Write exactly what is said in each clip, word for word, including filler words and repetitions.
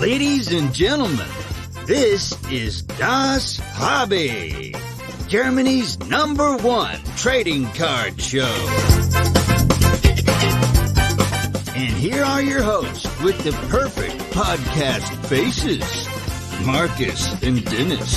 Ladies and gentlemen, this is Das Hobby, Germany's number one trading card show. And here are your hosts with the perfect podcast faces, Marcus and Dennis.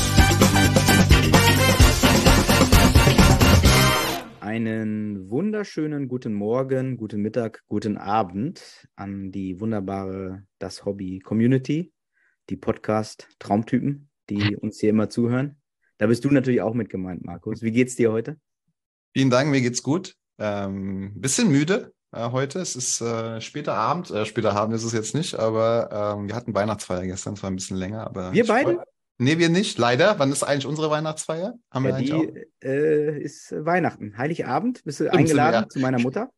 Einen wunderschönen guten Morgen, guten Mittag, guten Abend an die wunderbare Das Hobby Community, die Podcast-Traumtypen, die uns hier immer zuhören. Da bist du natürlich auch mit gemeint, Markus. Wie geht's dir heute? Vielen Dank, mir geht's gut. Ähm, bisschen müde äh, heute. Es ist äh, später Abend. Äh, später Abend ist es jetzt nicht, aber ähm, wir hatten Weihnachtsfeier gestern. Es war ein bisschen länger. Aber wir beide? Freu... Nee, wir nicht, leider. Wann ist eigentlich unsere Weihnachtsfeier? Haben ja, wir die auch? Äh, ist Weihnachten. Heiligabend. Bist du Stimmt, eingeladen ja. zu meiner Mutter?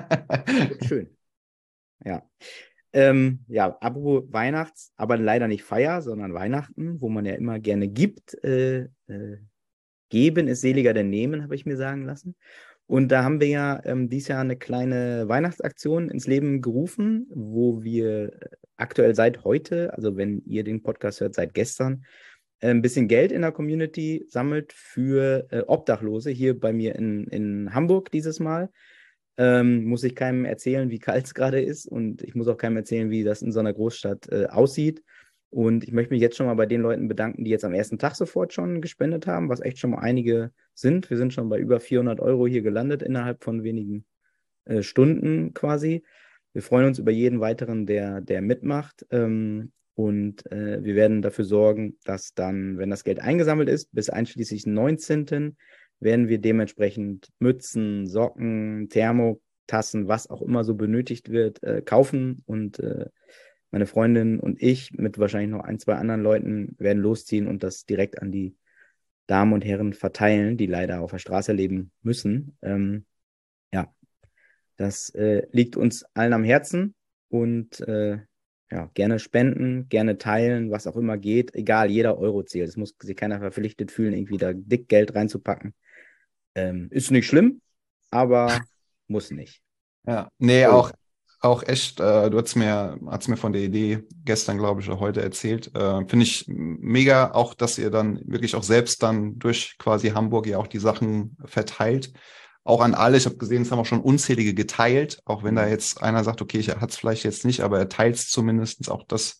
Schön. Ja. Ähm, ja, apropos Weihnachts, aber leider nicht Feier, sondern Weihnachten, wo man ja immer gerne gibt. Äh, äh, geben ist seliger denn nehmen, habe ich mir sagen lassen. Und da haben wir ja ähm, dieses Jahr eine kleine Weihnachtsaktion ins Leben gerufen, wo wir aktuell seit heute, also wenn ihr den Podcast hört, seit gestern, äh, ein bisschen Geld in der Community sammelt für äh, Obdachlose, hier bei mir in, in Hamburg dieses Mal. Ähm, muss ich keinem erzählen, wie kalt es gerade ist, und ich muss auch keinem erzählen, wie das in so einer Großstadt äh, aussieht. Und ich möchte mich jetzt schon mal bei den Leuten bedanken, die jetzt am ersten Tag sofort schon gespendet haben, was echt schon mal einige sind. Wir sind schon bei über vierhundert Euro hier gelandet innerhalb von wenigen äh, Stunden quasi. Wir freuen uns über jeden weiteren, der, der mitmacht. Ähm, und äh, wir werden dafür sorgen, dass dann, wenn das Geld eingesammelt ist, bis einschließlich neunzehnten werden wir dementsprechend Mützen, Socken, Thermotassen, was auch immer so benötigt wird, äh, kaufen. Und äh, meine Freundin und ich mit wahrscheinlich noch ein, zwei anderen Leuten werden losziehen und das direkt an die Damen und Herren verteilen, die leider auf der Straße leben müssen. Ähm, ja, das äh, liegt uns allen am Herzen, und äh, ja, gerne spenden, gerne teilen, was auch immer geht. Egal, jeder Euro zählt. Es muss sich keiner verpflichtet fühlen, irgendwie da dick Geld reinzupacken. Ähm, ist nicht schlimm, aber muss nicht. Ja, nee, So. auch, auch echt, äh, du hast mir, hast mir von der Idee gestern, glaube ich, oder heute erzählt. Äh, finde ich mega, auch, dass ihr dann wirklich auch selbst dann durch quasi Hamburg ja auch die Sachen verteilt. Auch an alle, ich habe gesehen, es haben auch schon unzählige geteilt, auch wenn da jetzt einer sagt, okay, ich hat es vielleicht jetzt nicht, aber er teilt es zumindest. Auch das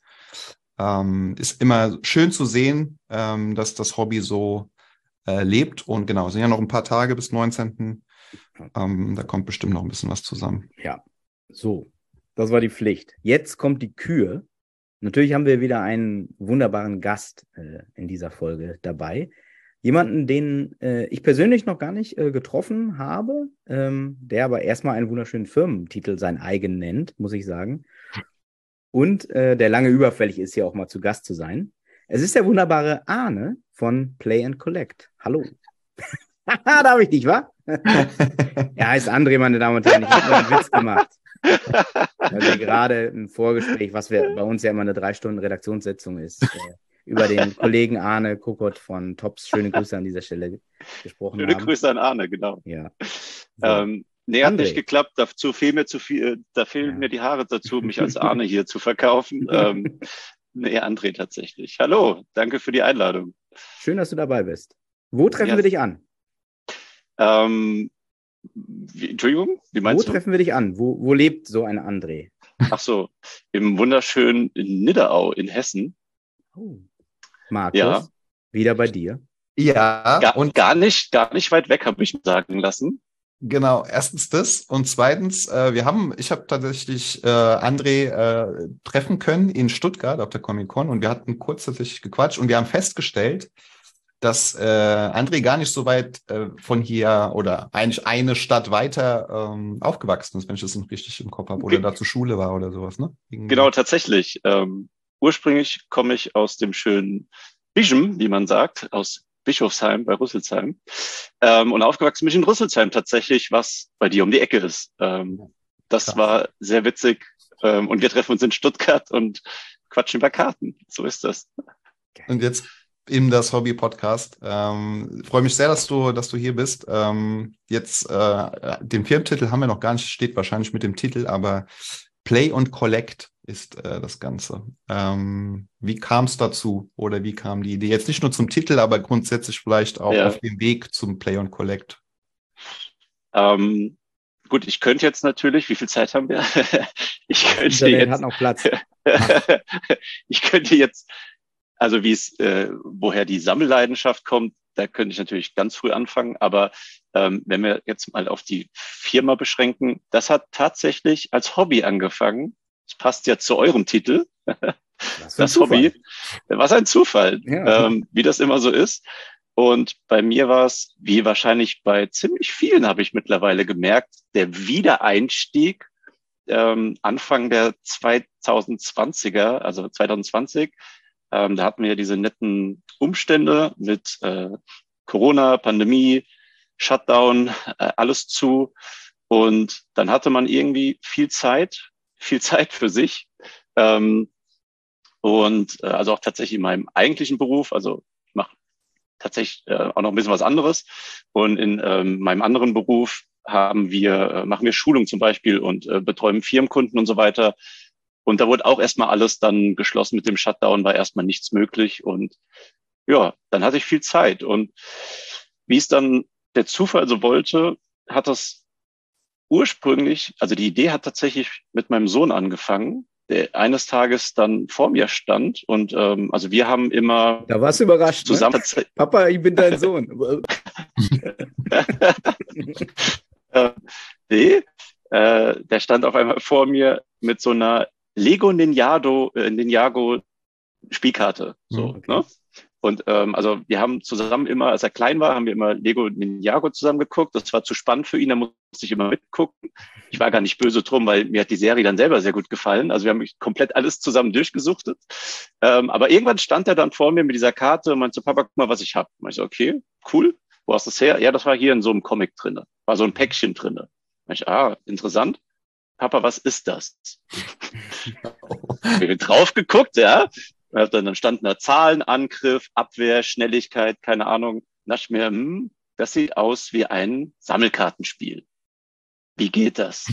ähm, ist immer schön zu sehen, ähm, dass das Hobby so äh, lebt. Und genau, es sind ja noch ein paar Tage bis neunzehnten Ähm, da kommt bestimmt noch ein bisschen was zusammen. Ja, so, das war die Pflicht. Jetzt kommt die Kür. Natürlich haben wir wieder einen wunderbaren Gast äh, in dieser Folge dabei. Jemanden, den äh, ich persönlich noch gar nicht äh, getroffen habe, ähm, der aber erstmal einen wunderschönen Firmentitel sein eigen nennt, muss ich sagen. Und äh, der lange überfällig ist, hier auch mal zu Gast zu sein. Es ist der wunderbare Arne von Play and Collect. Hallo. Da habe ich dich, wa? Er heißt André, meine Damen und Herren. Ich habe nur einen Witz gemacht. Weil wir gerade im Vorgespräch, was wir bei uns ja immer eine drei Stunden Redaktionssitzung ist, äh, über den Kollegen Arne Kokott von Tops, schöne Grüße an dieser Stelle, gesprochen Schöne haben. Schöne Grüße an Arne, genau. Ja. So. Ähm, nee, hat André. nicht geklappt. Dazu fehlen mir zu viel, da fehlen Ja. mir die Haare dazu, mich als Arne hier zu verkaufen. ähm, nee, André tatsächlich. Hallo, danke für die Einladung. Schön, dass du dabei bist. Wo treffen Ja. wir dich an? Ähm, wie, Entschuldigung, wie Wo meinst du? treffen wir dich an? Wo, wo lebt so ein André? Ach so, im wunderschönen Nidderau in Hessen. Oh. Markus, Ja. wieder bei dir. Ja, Gar, und gar nicht, gar nicht weit weg, habe ich mir sagen lassen. genau, erstens das und zweitens, äh, wir haben, ich habe tatsächlich äh, André äh, treffen können in Stuttgart auf der Comic-Con, und wir hatten kurz tatsächlich gequatscht und wir haben festgestellt, dass äh, André gar nicht so weit äh, von hier oder eigentlich eine Stadt weiter ähm, aufgewachsen ist, wenn ich das noch richtig im Kopf habe, oder Ge- da zur Schule war oder sowas, ne? Irgendwie. Genau, tatsächlich. Ähm, ursprünglich komme ich aus dem schönen Bischem, wie man sagt, aus Bischofsheim bei Rüsselsheim. Ähm, und aufgewachsen bin ich in Rüsselsheim tatsächlich, was bei dir um die Ecke ist. Ähm, das Krass. war sehr witzig. Ähm, und wir treffen uns in Stuttgart und quatschen über Karten. So ist das. Und jetzt in das Hobby-Podcast. Ähm, freue mich sehr, dass du, dass du hier bist. Ähm, jetzt äh, den Firmentitel haben wir noch gar nicht, steht wahrscheinlich mit dem Titel, aber Play und Collect. ist äh, das Ganze. Ähm, wie kam es dazu oder wie kam die Idee? Jetzt nicht nur zum Titel, aber grundsätzlich vielleicht auch Ja. auf dem Weg zum Play and Collect. Ähm, gut, ich könnte jetzt natürlich, wie viel Zeit haben wir? Ich Das könnte Internet jetzt, hat noch Platz. ich könnte jetzt, also wie es, äh, woher die Sammelleidenschaft kommt, da könnte ich natürlich ganz früh anfangen. Aber ähm, wenn wir jetzt mal auf die Firma beschränken, das hat tatsächlich als Hobby angefangen. Das passt ja zu eurem Titel. Was für ein Das Zufall. Hobby. Was ein Zufall, Ja. ähm, wie das immer so ist. Und bei mir war es, wie wahrscheinlich bei ziemlich vielen, habe ich mittlerweile gemerkt, der Wiedereinstieg ähm, Anfang der zweitausendzwanziger, also zwanzig zwanzig. Ähm, da hatten wir diese netten Umstände mit äh, Corona, Pandemie, Shutdown, äh, alles zu. Und dann hatte man irgendwie viel Zeit, viel Zeit für sich. Ähm, und äh, also auch tatsächlich in meinem eigentlichen Beruf, also ich mache tatsächlich äh, auch noch ein bisschen was anderes. Und in ähm, meinem anderen Beruf haben wir, äh, machen wir Schulung zum Beispiel und äh, betreuen Firmenkunden und so weiter. Und da wurde auch erstmal alles dann geschlossen mit dem Shutdown, war erstmal nichts möglich. Und ja, dann hatte ich viel Zeit. Und wie es dann der Zufall so wollte, hat das ursprünglich, also die Idee hat tatsächlich mit meinem Sohn angefangen, der eines Tages dann vor mir stand. Und ähm, also wir haben immer Da warst du überrascht, zusammen. Ne? Papa, ich bin dein Sohn. äh, nee, äh, der stand auf einmal vor mir mit so einer Lego Ninjago, äh, Ninjago Spielkarte. So, Okay. ne? Und ähm, also wir haben zusammen immer, als er klein war, haben wir immer Lego Ninjago zusammen geguckt. Das war zu spannend für ihn, da musste ich immer mitgucken. Ich war gar nicht böse drum, weil mir hat die Serie dann selber sehr gut gefallen. Also wir haben komplett alles zusammen durchgesuchtet. Ähm, aber irgendwann stand er dann vor mir mit dieser Karte und meinte so, Papa, guck mal, was ich habe. Und ich so, okay, cool. Wo hast du das her? Ja, das war hier in so einem Comic drinne. War so ein Päckchen drinne. Und ich, ah, interessant. Papa, was ist das? Wir haben drauf geguckt, ja. Dann standen da Zahlen, Angriff, Abwehr, Schnelligkeit, keine Ahnung. Da dachte ich mir, hm, das sieht aus wie ein Sammelkartenspiel. Wie geht das?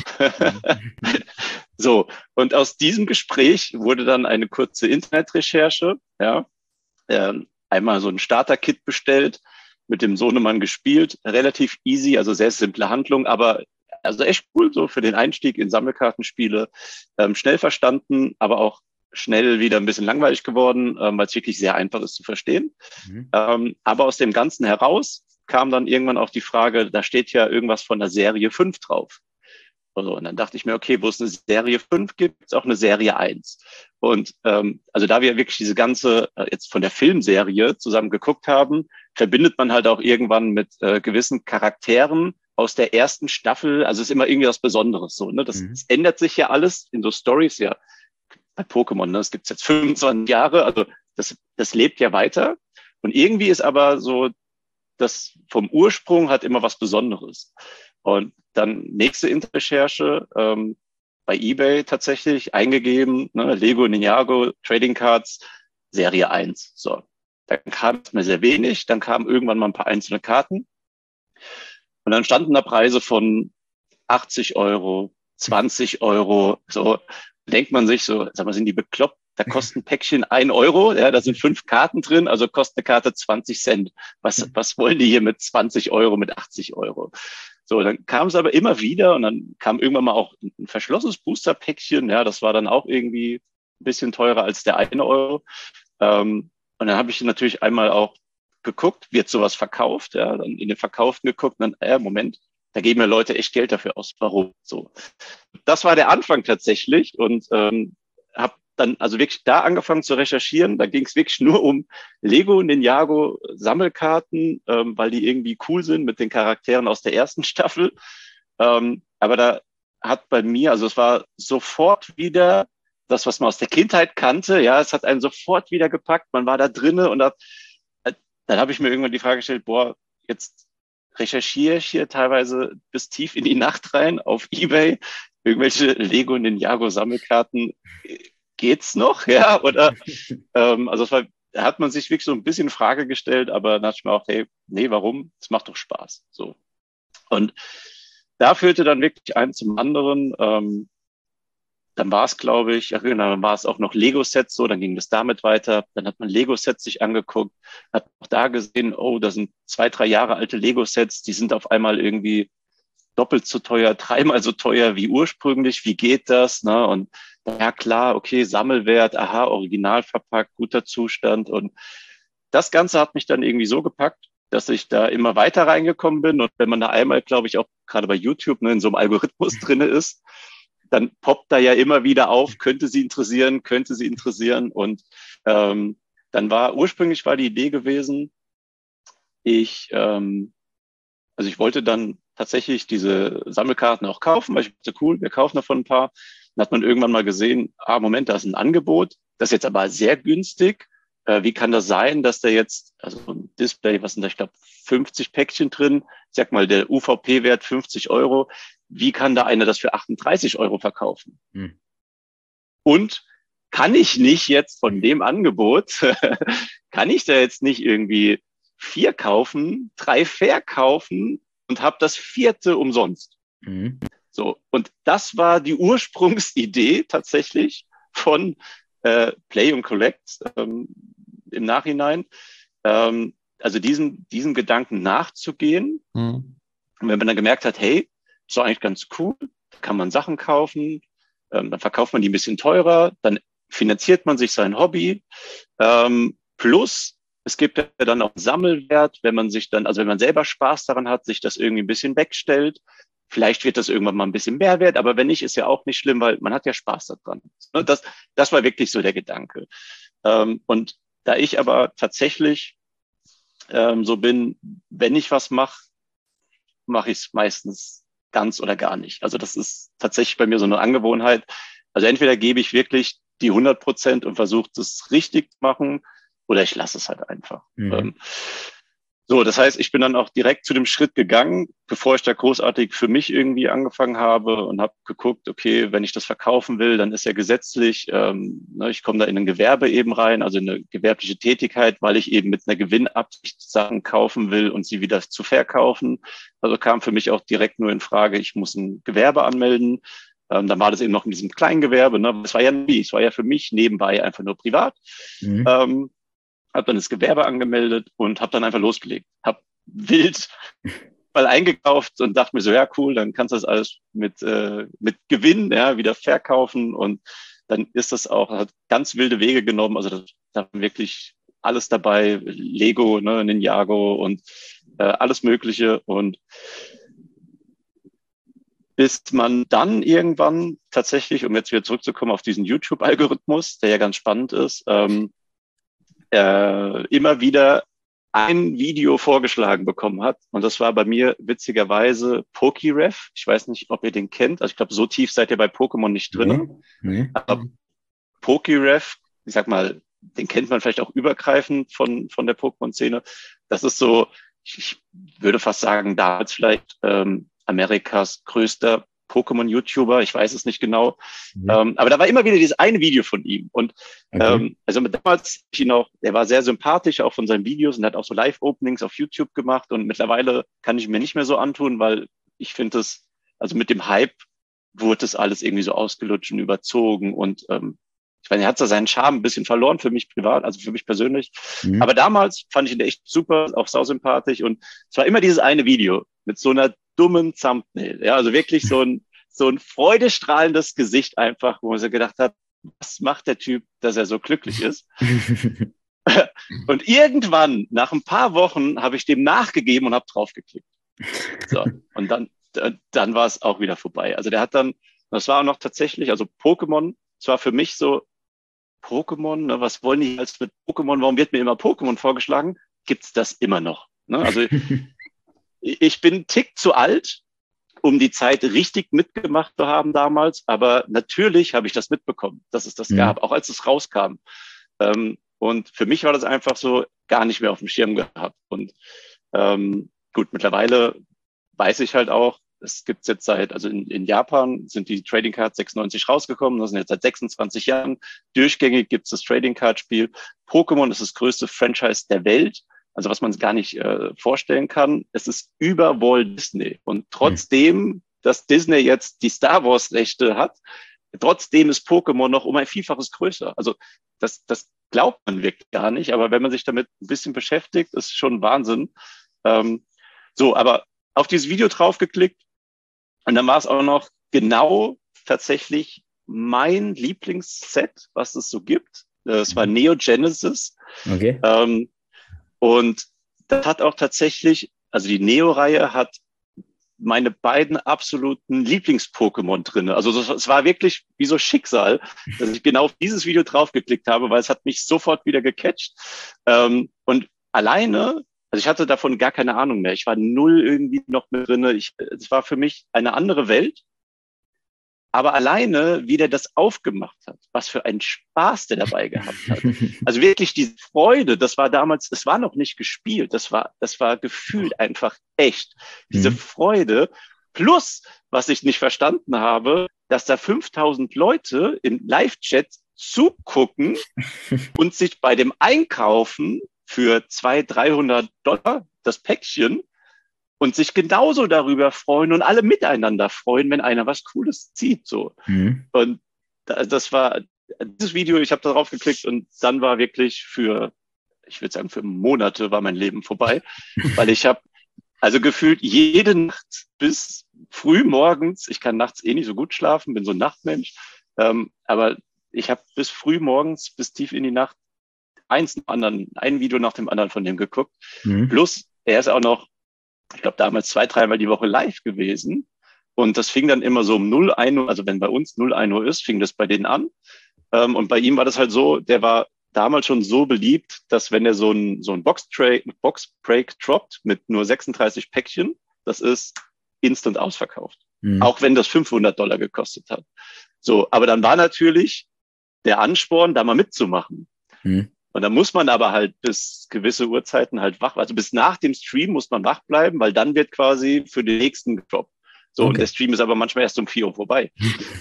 So, und aus diesem Gespräch wurde dann eine kurze Internetrecherche. Ja, ähm, einmal so ein Starter-Kit bestellt, mit dem Sohnemann gespielt. Relativ easy, also sehr simple Handlung, aber also echt cool so für den Einstieg in Sammelkartenspiele. Ähm, schnell verstanden, aber auch schnell wieder ein bisschen langweilig geworden, ähm, weil es wirklich sehr einfach ist zu verstehen. Mhm. Ähm, aber aus dem Ganzen heraus kam dann irgendwann auch die Frage, da steht ja irgendwas von der Serie fünf drauf. Also, und dann dachte ich mir, okay, wo es eine Serie fünf gibt, gibt es auch eine Serie eins. Und ähm, also da wir wirklich diese ganze, äh, jetzt von der Filmserie zusammen geguckt haben, verbindet man halt auch irgendwann mit äh, gewissen Charakteren aus der ersten Staffel. Also es ist immer irgendwie was Besonderes so. Ne? Das, mhm. das ändert sich ja alles in so Stories, ja. Bei Pokémon, ne? Das gibt's jetzt fünfundzwanzig Jahre, also das, das lebt ja weiter. Und irgendwie ist aber so, das vom Ursprung hat immer was Besonderes. Und dann nächste Interrecherche, ähm, bei eBay tatsächlich eingegeben, ne? Lego Ninjago, Trading Cards, Serie eins. So, dann kam es mir sehr wenig, dann kamen irgendwann mal ein paar einzelne Karten. Und dann standen da Preise von achtzig Euro, zwanzig Euro, so. Denkt man sich so, sag mal, sind die bekloppt? Da kostet ein Päckchen ein Euro, ja, da sind fünf Karten drin, also kostet eine Karte zwanzig Cent. Was, was wollen die hier mit zwanzig Euro, mit achtzig Euro? So, dann kam es aber immer wieder und dann kam irgendwann mal auch ein verschlossenes Booster-Päckchen, ja, das war dann auch irgendwie ein bisschen teurer als der eine Euro. Ähm, und dann habe ich natürlich einmal auch geguckt, wird sowas verkauft, ja, dann in den Verkauften geguckt und dann, äh, Moment, da geben ja Leute echt Geld dafür aus. Warum? So, das war der Anfang tatsächlich und ähm, habe dann also wirklich da angefangen zu recherchieren. Da ging es wirklich nur um Lego Ninjago Sammelkarten, ähm, weil die irgendwie cool sind mit den Charakteren aus der ersten Staffel. Ähm, aber da hat bei mir, also es war sofort wieder das, was man aus der Kindheit kannte. Ja, es hat einen sofort wieder gepackt. Man war da drinne und hat, dann habe ich mir irgendwann die Frage gestellt: Boah, jetzt recherchiere ich hier teilweise bis tief in die Nacht rein auf eBay irgendwelche Lego Ninjago Sammelkarten. Geht's noch? Ja, oder ähm, also es war, da hat man sich wirklich so ein bisschen in Frage gestellt, aber dann dachte ich mir auch, hey, nee, warum? Es macht doch Spaß. So. Und da führte dann wirklich eins zum anderen. Ähm, dann war es, glaube ich, ja genau, dann war es auch noch Lego-Sets so, dann ging das damit weiter. Dann hat man Lego-Sets sich angeguckt, hat auch da gesehen, oh, da sind zwei, drei Jahre alte Lego-Sets, die sind auf einmal irgendwie doppelt so teuer, dreimal so teuer wie ursprünglich. Wie geht das? Ne? Und ja klar, okay, Sammelwert, aha, original verpackt, guter Zustand. Und das Ganze hat mich dann irgendwie so gepackt, dass ich da immer weiter reingekommen bin. Und wenn man da einmal, glaube ich, auch gerade bei YouTube ne, in so einem Algorithmus drinne ist, dann poppt da ja immer wieder auf, könnte sie interessieren, könnte sie interessieren. Und ähm, dann war, ursprünglich war die Idee gewesen, ich, ähm, also ich wollte dann tatsächlich diese Sammelkarten auch kaufen, weil ich dachte, cool, wir kaufen davon ein paar. Dann hat man irgendwann mal gesehen, ah, Moment, da ist ein Angebot, das ist jetzt aber sehr günstig. Äh, wie kann das sein, dass da jetzt, also ein Display, was sind da, ich glaube, fünfzig Päckchen drin, ich sag mal, der U V P-Wert fünfzig Euro, wie kann da einer das für achtunddreißig Euro verkaufen? Hm. Und kann ich nicht jetzt von dem Angebot, kann ich da jetzt nicht irgendwie vier kaufen, drei verkaufen und habe das vierte umsonst? Mhm. So, und das war die Ursprungsidee tatsächlich von äh, Play und Collect ähm, im Nachhinein. Ähm, also diesen, diesen Gedanken nachzugehen. Mhm. Und wenn man dann gemerkt hat, hey, ist doch eigentlich ganz cool, da kann man Sachen kaufen, ähm, dann verkauft man die ein bisschen teurer, dann finanziert man sich sein Hobby, ähm, plus es gibt ja dann auch einen Sammelwert, wenn man sich dann, also wenn man selber Spaß daran hat, sich das irgendwie ein bisschen wegstellt. Vielleicht wird das irgendwann mal ein bisschen mehr wert, aber wenn nicht, ist ja auch nicht schlimm, weil man hat ja Spaß daran. Das, das war wirklich so der Gedanke. Ähm, und da ich aber tatsächlich ähm, so bin, wenn ich was mache, mache ich es meistens ganz oder gar nicht. Also das ist tatsächlich bei mir so eine Angewohnheit. Also entweder gebe ich wirklich die hundert Prozent und versuche das richtig zu machen, oder ich lasse es halt einfach. Mhm. Ähm, so, das heißt, ich bin dann auch direkt zu dem Schritt gegangen, bevor ich da großartig für mich irgendwie angefangen habe und habe geguckt, okay, wenn ich das verkaufen will, dann ist ja gesetzlich, ähm, ne, ich komme da in ein Gewerbe eben rein, also in eine gewerbliche Tätigkeit, weil ich eben mit einer Gewinnabsicht Sachen kaufen will und sie wieder zu verkaufen. Also kam für mich auch direkt nur in Frage, ich muss ein Gewerbe anmelden. Ähm, dann war das eben noch in diesem Kleingewerbe. Ne? Das war ja nie, es war ja für mich nebenbei einfach nur privat. Mhm. Ähm, habe dann das Gewerbe angemeldet und habe dann einfach losgelegt. Habe wild mal eingekauft und dachte mir so, ja cool, dann kannst du das alles mit äh, mit Gewinn ja wieder verkaufen und dann ist das auch, hat ganz wilde Wege genommen. Also da, da wirklich alles dabei, Lego, ne, Ninjago und äh, alles Mögliche und bis man dann irgendwann tatsächlich, um jetzt wieder zurückzukommen auf diesen YouTube-Algorithmus, der ja ganz spannend ist, ähm, äh, immer wieder ein Video vorgeschlagen bekommen hat. Und das war bei mir witzigerweise PokéRef. Ich weiß nicht, ob ihr den kennt. Also ich glaube, so tief seid ihr bei Pokémon nicht drin. Nee, nee. Aber PokéRef, ich sag mal, den kennt man vielleicht auch übergreifend von, von der Pokémon-Szene. Das ist so, ich, ich würde fast sagen, damals vielleicht ähm, Amerikas größter Pokémon-YouTuber, ich weiß es nicht genau. Mhm. Ähm, aber da war immer wieder dieses eine Video von ihm. Und okay. ähm, also damals, ich ihn auch, er war sehr sympathisch, auch von seinen Videos und hat auch so Live-Openings auf YouTube gemacht. Und mittlerweile kann ich mir nicht mehr so antun, weil ich finde es, also mit dem Hype wurde das alles irgendwie so ausgelutscht und überzogen. Und ähm, ich meine, er hat da seinen Charme ein bisschen verloren für mich privat, also für mich persönlich. Mhm. Aber damals fand ich ihn echt super, auch sausympathisch. Und es war immer dieses eine Video mit so einer dummen Thumbnail. Ja, also wirklich so ein, so ein freudestrahlendes Gesicht einfach, wo man sich gedacht hat, was macht der Typ, dass er so glücklich ist? Und irgendwann, nach ein paar Wochen, habe ich dem nachgegeben und habe draufgeklickt. So, und dann, dann war es auch wieder vorbei. Also der hat dann, das war auch noch tatsächlich, also Pokémon, es war für mich so, Pokémon, ne, was wollen die als mit Pokémon, warum wird mir immer Pokémon vorgeschlagen? Gibt's das immer noch? Ne? Also ich bin einen Tick zu alt, um die Zeit richtig mitgemacht zu haben damals, aber natürlich habe ich das mitbekommen, dass es das mhm. gab, auch als es rauskam. Ähm, und für mich war das einfach so gar nicht mehr auf dem Schirm gehabt. Und ähm, gut, mittlerweile weiß ich halt auch, es gibt jetzt seit, also in, in Japan sind die Trading Cards sechsundneunzig rausgekommen, das sind jetzt seit sechsundzwanzig Jahren. Durchgängig gibt es das Trading Card Spiel. Pokémon ist das größte Franchise der Welt. Also was man gar nicht äh, vorstellen kann, es ist über Walt Disney. Und trotzdem, mhm. dass Disney jetzt die Star Wars Rechte hat, trotzdem ist Pokémon noch um ein Vielfaches größer. Also das, das glaubt man wirklich gar nicht, aber wenn man sich damit ein bisschen beschäftigt, ist schon Wahnsinn. Ähm, so, aber auf dieses Video draufgeklickt und dann war es auch noch genau tatsächlich mein Lieblingsset, was es so gibt. Das war Neo Genesis. Okay. Ähm, und das hat auch tatsächlich, also die Neo-Reihe hat meine beiden absoluten Lieblings-Pokémon drin. Also es war wirklich wie so Schicksal, dass ich genau auf dieses Video draufgeklickt habe, weil es hat mich sofort wieder gecatcht. Ähm, und alleine, also ich hatte davon gar keine Ahnung mehr. Ich war null irgendwie noch mit drin. Ich, es war für mich eine andere Welt. Aber alleine, wie der das aufgemacht hat, was für einen Spaß der dabei gehabt hat. Also wirklich diese Freude, das war damals, es war noch nicht gespielt, das war, das war gefühlt einfach echt. Diese Mhm. Freude plus, was ich nicht verstanden habe, dass da fünftausend Leute im Live-Chat zugucken und sich bei dem Einkaufen für zweihundert, dreihundert Dollar das Päckchen und sich genauso darüber freuen und alle miteinander freuen, wenn einer was Cooles zieht. So. Mhm. Und das war dieses Video, ich habe darauf geklickt und dann war wirklich für, ich würde sagen, für Monate war mein Leben vorbei, weil ich habe also gefühlt jede Nacht bis früh morgens, ich kann nachts eh nicht so gut schlafen, bin so ein Nachtmensch, ähm, aber ich habe bis früh morgens, bis tief in die Nacht eins nach anderen, ein Video nach dem anderen von dem geguckt. Mhm. Plus, er ist auch noch, ich glaube, damals zwei, dreimal die Woche live gewesen. Und das fing dann immer so um null ein Uhr, also wenn bei uns null ein Uhr ist, fing das bei denen an. Ähm, und bei ihm war das halt so, der war damals schon so beliebt, dass wenn er so ein, so ein Box-Break Box droppt mit nur sechsunddreißig Päckchen, das ist instant ausverkauft. Mhm. Auch wenn das fünfhundert Dollar gekostet hat. So, aber dann war natürlich der Ansporn, da mal mitzumachen. Mhm. Und dann muss man aber halt bis gewisse Uhrzeiten halt wach, also bis nach dem Stream muss man wach bleiben, weil dann wird quasi für den nächsten gedroppt. So, Okay. und der Stream ist aber manchmal erst um vier Uhr vorbei.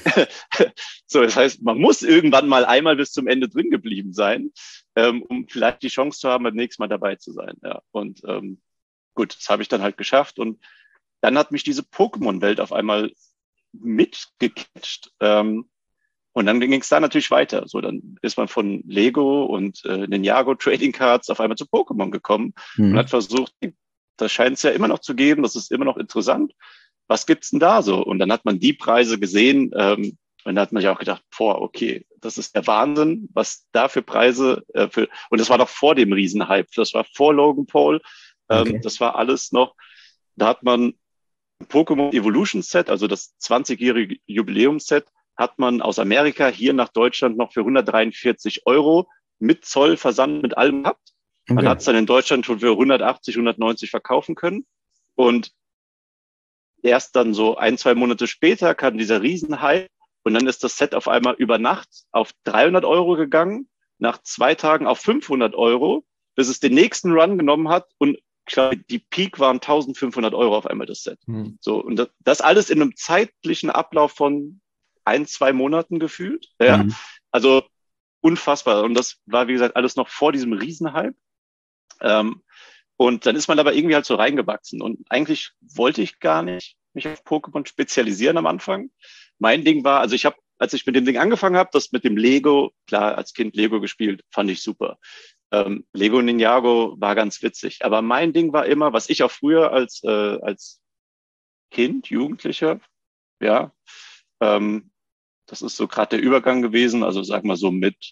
So, das heißt, man muss irgendwann mal einmal bis zum Ende drin geblieben sein, ähm, um vielleicht die Chance zu haben, beim nächsten Mal dabei zu sein. Ja, und ähm, gut, das habe ich dann halt geschafft. Und dann hat mich diese Pokémon-Welt auf einmal mitgecatcht. Ähm, Und dann ging es da natürlich weiter. So, dann ist man von Lego und äh, Ninjago Trading Cards auf einmal zu Pokémon gekommen Mhm. und hat versucht, das scheint es ja immer noch zu geben, das ist immer noch interessant. Was gibt's denn da so? Und dann hat man die Preise gesehen ähm, und dann hat man sich auch gedacht, boah, okay, das ist der Wahnsinn, was da für Preise äh, für, und das war noch vor dem Riesenhype, das war vor Logan Paul, ähm, Okay. das war alles noch, da hat man Pokémon Evolution Set, also das zwanzigjährige Jubiläumsset, hat man aus Amerika hier nach Deutschland noch für hundertdreiundvierzig Euro mit Zoll, Versand, mit allem gehabt. Man Okay. hat es dann in Deutschland schon für hundertachtzig, hundertneunzig verkaufen können. Und erst dann so ein, zwei Monate später kam dieser Riesenhype und dann ist das Set auf einmal über Nacht auf dreihundert Euro gegangen, nach zwei Tagen auf fünfhundert Euro, bis es den nächsten Run genommen hat und klar, die Peak waren eintausendfünfhundert Euro auf einmal das Set. Hm. So, und das, das alles in einem zeitlichen Ablauf von ein, zwei Monaten gefühlt. Ja, Mhm. also unfassbar. Und das war, wie gesagt, alles noch vor diesem Riesenhype. Ähm, und dann ist man aber irgendwie halt so reingewachsen. Und eigentlich wollte ich gar nicht mich auf Pokémon spezialisieren am Anfang. Mein Ding war, also ich habe, als ich mit dem Ding angefangen habe, das mit dem Lego, klar, als Kind Lego gespielt, fand ich super. Ähm, Lego Ninjago war ganz witzig. Aber mein Ding war immer, was ich auch früher als, äh, als Kind, Jugendlicher, ja, ähm, das ist so gerade der Übergang gewesen, also sag mal so mit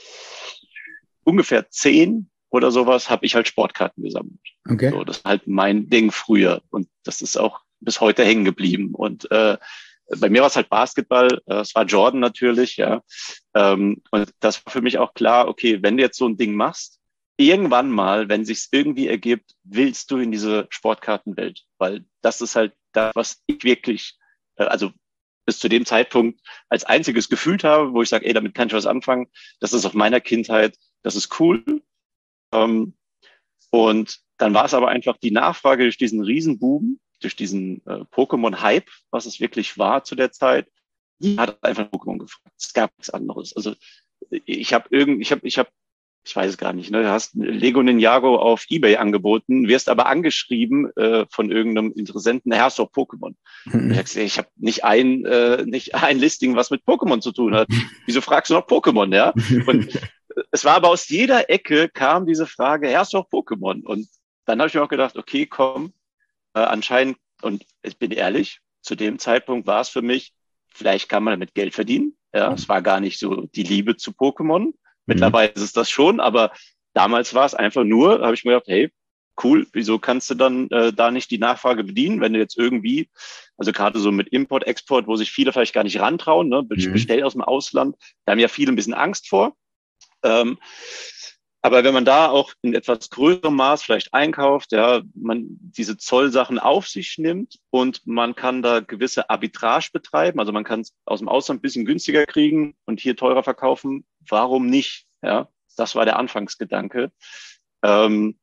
ungefähr zehn oder sowas, habe ich halt Sportkarten gesammelt. Okay. So, das ist halt mein Ding früher und das ist auch bis heute hängen geblieben. Und äh, bei mir war es halt Basketball, äh, es war Jordan natürlich, ja. Ähm, und das war für mich auch klar, okay, wenn du jetzt so ein Ding machst, irgendwann mal, wenn sich's irgendwie ergibt, willst du in diese Sportkartenwelt, weil das ist halt das, was ich wirklich, äh, also bis zu dem Zeitpunkt als einziges gefühlt habe, wo ich sage, ey, damit kann ich was anfangen. Das ist aus meiner Kindheit, das ist cool. Ähm, und dann war es aber einfach die Nachfrage durch diesen Riesenboom, durch diesen äh, Pokémon-Hype, was es wirklich war zu der Zeit. Die hat einfach Pokémon gefragt. Es gab nichts anderes. Also ich habe irgend, ich habe, ich habe ich weiß es gar nicht, ne, du hast Lego Ninjago auf eBay angeboten, wirst aber angeschrieben äh, von irgendeinem Interessenten, Herr, hast du auch Pokémon? Mhm. Ich, sag, ich habe nicht ein, äh, nicht ein Listing, was mit Pokémon zu tun hat. Wieso fragst du noch Pokémon, ja? Und es war aber aus jeder Ecke kam diese Frage, Herr, hast du auch Pokémon? Und dann habe ich mir auch gedacht, okay, komm, äh, anscheinend, und ich bin ehrlich, zu dem Zeitpunkt war es für mich, vielleicht kann man damit Geld verdienen. Ja, es war gar nicht so die Liebe zu Pokémon. Mittlerweile ist es das schon, aber damals war es einfach nur, habe ich mir gedacht, hey, cool, wieso kannst du dann äh, da nicht die Nachfrage bedienen, wenn du jetzt irgendwie, also gerade so mit Import, Export, wo sich viele vielleicht gar nicht rantrauen, ne, mhm. bestell aus dem Ausland, da haben ja viele ein bisschen Angst vor. Ähm, aber wenn man da auch in etwas größerem Maß vielleicht einkauft, ja, man diese Zollsachen auf sich nimmt und man kann da gewisse Arbitrage betreiben, also man kann es aus dem Ausland ein bisschen günstiger kriegen und hier teurer verkaufen, warum nicht? Ja, das war der Anfangsgedanke. Ähm,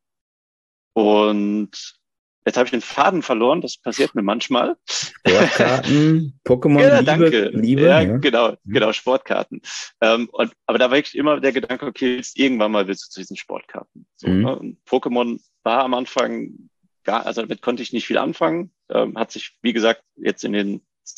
und jetzt habe ich den Faden verloren, das passiert mir manchmal. Sportkarten, Pokémon, ja, Liebe, danke. Liebe. Ja, ja. genau, genau, Sportkarten. Ähm, und, aber da war wirklich immer der Gedanke, okay, jetzt irgendwann mal willst du zu diesen Sportkarten. So, mhm. ne? Und Pokémon war am Anfang gar, also damit konnte ich nicht viel anfangen. Ähm, hat sich, wie gesagt, jetzt in den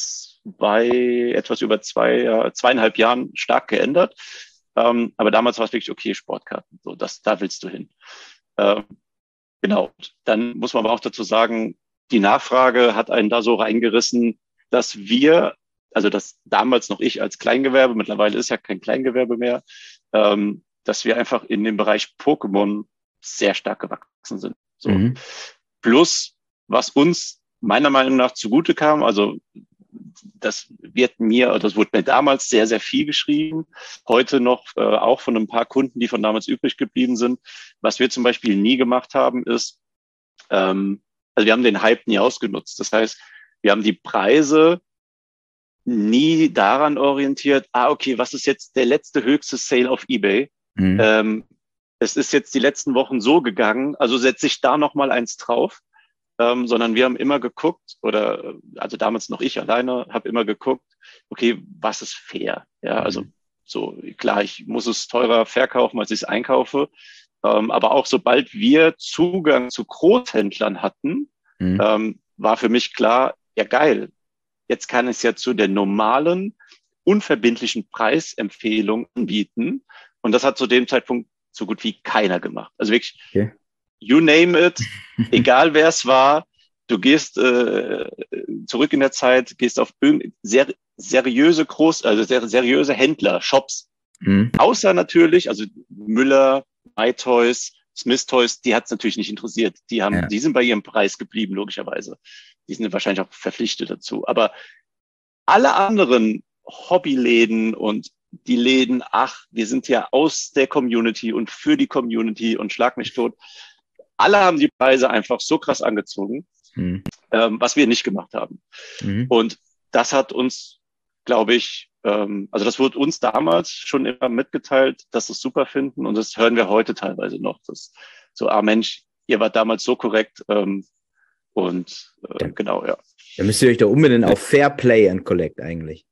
zwei, etwas über zwei, zweieinhalb Jahren stark geändert. Ähm, aber damals war es wirklich, okay, Sportkarten, so, das, da willst du hin. Ähm, Genau. Dann muss man aber auch dazu sagen, die Nachfrage hat einen da so reingerissen, dass wir, also dass damals noch ich als Kleingewerbe, mittlerweile ist ja kein Kleingewerbe mehr, ähm, dass wir einfach in dem Bereich Pokémon sehr stark gewachsen sind. So. Mhm. Plus, was uns meiner Meinung nach zugute kam, also das wird mir, oder das wurde mir damals sehr, sehr viel geschrieben. Heute noch äh, auch von ein paar Kunden, die von damals übrig geblieben sind. Was wir zum Beispiel nie gemacht haben, ist, ähm, also wir haben den Hype nie ausgenutzt. Das heißt, wir haben die Preise nie daran orientiert, ah, okay, was ist jetzt der letzte höchste Sale auf eBay? Mhm. Ähm, es ist jetzt die letzten Wochen so gegangen, also setze ich da nochmal eins drauf. Ähm, sondern wir haben immer geguckt, oder also damals noch ich alleine, habe immer geguckt, okay, was ist fair? Ja, also mhm. so klar, ich muss es teurer verkaufen, als ich es einkaufe. Ähm, aber auch sobald wir Zugang zu Großhändlern hatten, mhm. ähm, war für mich klar, ja geil, jetzt kann es ja zu der normalen, unverbindlichen Preisempfehlung anbieten. Und das hat zu dem Zeitpunkt so gut wie keiner gemacht. Also wirklich, okay. You name it, egal wer es war, du gehst äh, zurück in der Zeit, gehst auf irgendeine ser seriöse Groß, also ser seriöse Händler, Shops. Mhm. Außer natürlich, also Müller, MyToys, Smith Toys, die hat es natürlich nicht interessiert. Die haben, ja. die sind bei ihrem Preis geblieben, logischerweise. Die sind wahrscheinlich auch verpflichtet dazu. Aber alle anderen Hobbyläden und die Läden, ach, wir sind ja aus der Community und für die Community und schlag mich tot. Alle haben die Preise einfach so krass angezogen, mhm. ähm, was wir nicht gemacht haben. Mhm. Und das hat uns, glaube ich, ähm, also das wurde uns damals schon immer mitgeteilt, dass wir es super finden. Und das hören wir heute teilweise noch. Dass so, ah Mensch, ihr wart damals so korrekt. Ähm, und äh, ja. genau, ja. Da müsst ihr euch doch unbedingt auf Fair Play and Collect eigentlich.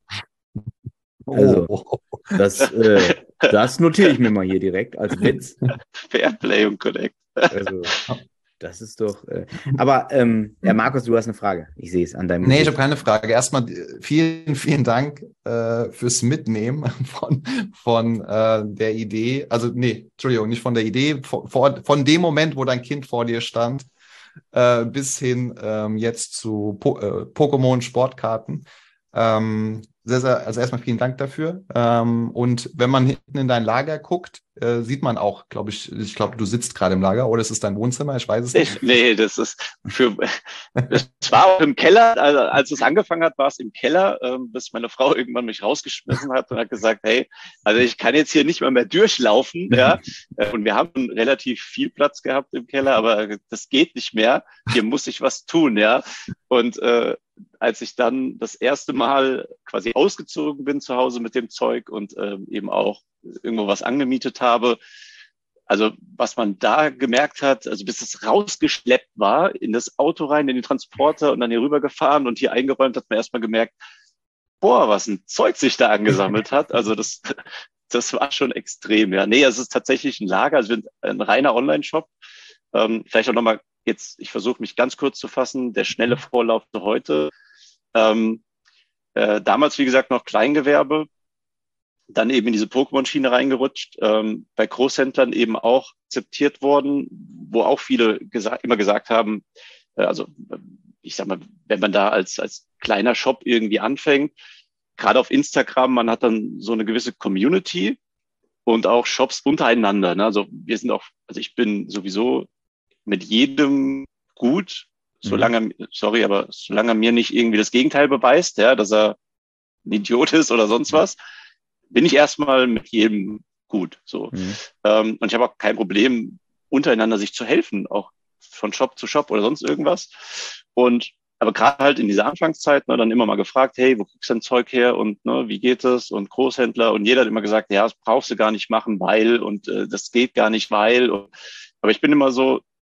Also, oh. das, äh, das notiere ich mir mal hier direkt als Witz. Fair Play und Collect. Also, das ist doch. Äh, aber, ähm, ja, Markus, du hast eine Frage. Ich sehe es an deinem. Nee, ich habe keine Frage. Erstmal vielen, vielen Dank äh, fürs Mitnehmen von, von äh, der Idee. Also, nee, Entschuldigung, nicht von der Idee, von, von dem Moment, wo dein Kind vor dir stand, äh, bis hin ähm, jetzt zu po äh, Pokémon Sportkarten. Ähm, sehr, sehr, also erstmal vielen Dank dafür. Ähm, und wenn man hinten in dein Lager guckt, äh, sieht man auch, glaube ich, ich glaube, du sitzt gerade im Lager oder ist es dein Wohnzimmer? Ich weiß es nicht. Ich, nee, das ist für, es war auch im Keller, also als es angefangen hat, war es im Keller, ähm, bis meine Frau irgendwann mich rausgeschmissen hat und hat gesagt, hey, also ich kann jetzt hier nicht mal mehr durchlaufen, ja. Und wir haben relativ viel Platz gehabt im Keller, aber das geht nicht mehr. Hier muss ich was tun, ja. Und äh, als ich dann das erste Mal quasi ausgezogen bin zu Hause mit dem Zeug und ähm, eben auch irgendwo was angemietet habe, also was man da gemerkt hat, also bis es rausgeschleppt war in das Auto rein, in den Transporter und dann hier rübergefahren und hier eingeräumt, hat man erstmal gemerkt, boah, was ein Zeug sich da angesammelt hat. Also das, das war schon extrem. Ja, nee, es ist tatsächlich ein Lager, also ein reiner Online-Shop. Ähm, vielleicht auch nochmal jetzt, ich versuche mich ganz kurz zu fassen, der schnelle Vorlauf zu heute. Ähm, äh, damals, wie gesagt, noch Kleingewerbe, dann eben in diese Pokémon-Schiene reingerutscht, ähm, bei Großhändlern eben auch akzeptiert worden, wo auch viele gesa- immer gesagt haben, äh, also ich sag mal, wenn man da als, als kleiner Shop irgendwie anfängt, gerade auf Instagram, man hat dann so eine gewisse Community und auch Shops untereinander. Ne? Also wir sind auch, also ich bin sowieso mit jedem gut, solange, mhm. sorry, aber solange er mir nicht irgendwie das Gegenteil beweist, ja, dass er ein Idiot ist oder sonst was, bin ich erstmal mit jedem gut. So. Mhm. Ähm, und ich habe auch kein Problem, untereinander sich zu helfen, auch von Shop zu Shop oder sonst irgendwas. Und aber gerade halt in dieser Anfangszeit, ne, dann immer mal gefragt, hey, wo kriegst du dein Zeug her und ne, wie geht es? Und Großhändler und jeder hat immer gesagt, ja, das brauchst du gar nicht machen, weil und äh, das geht gar nicht, weil. Und, aber ich bin immer so,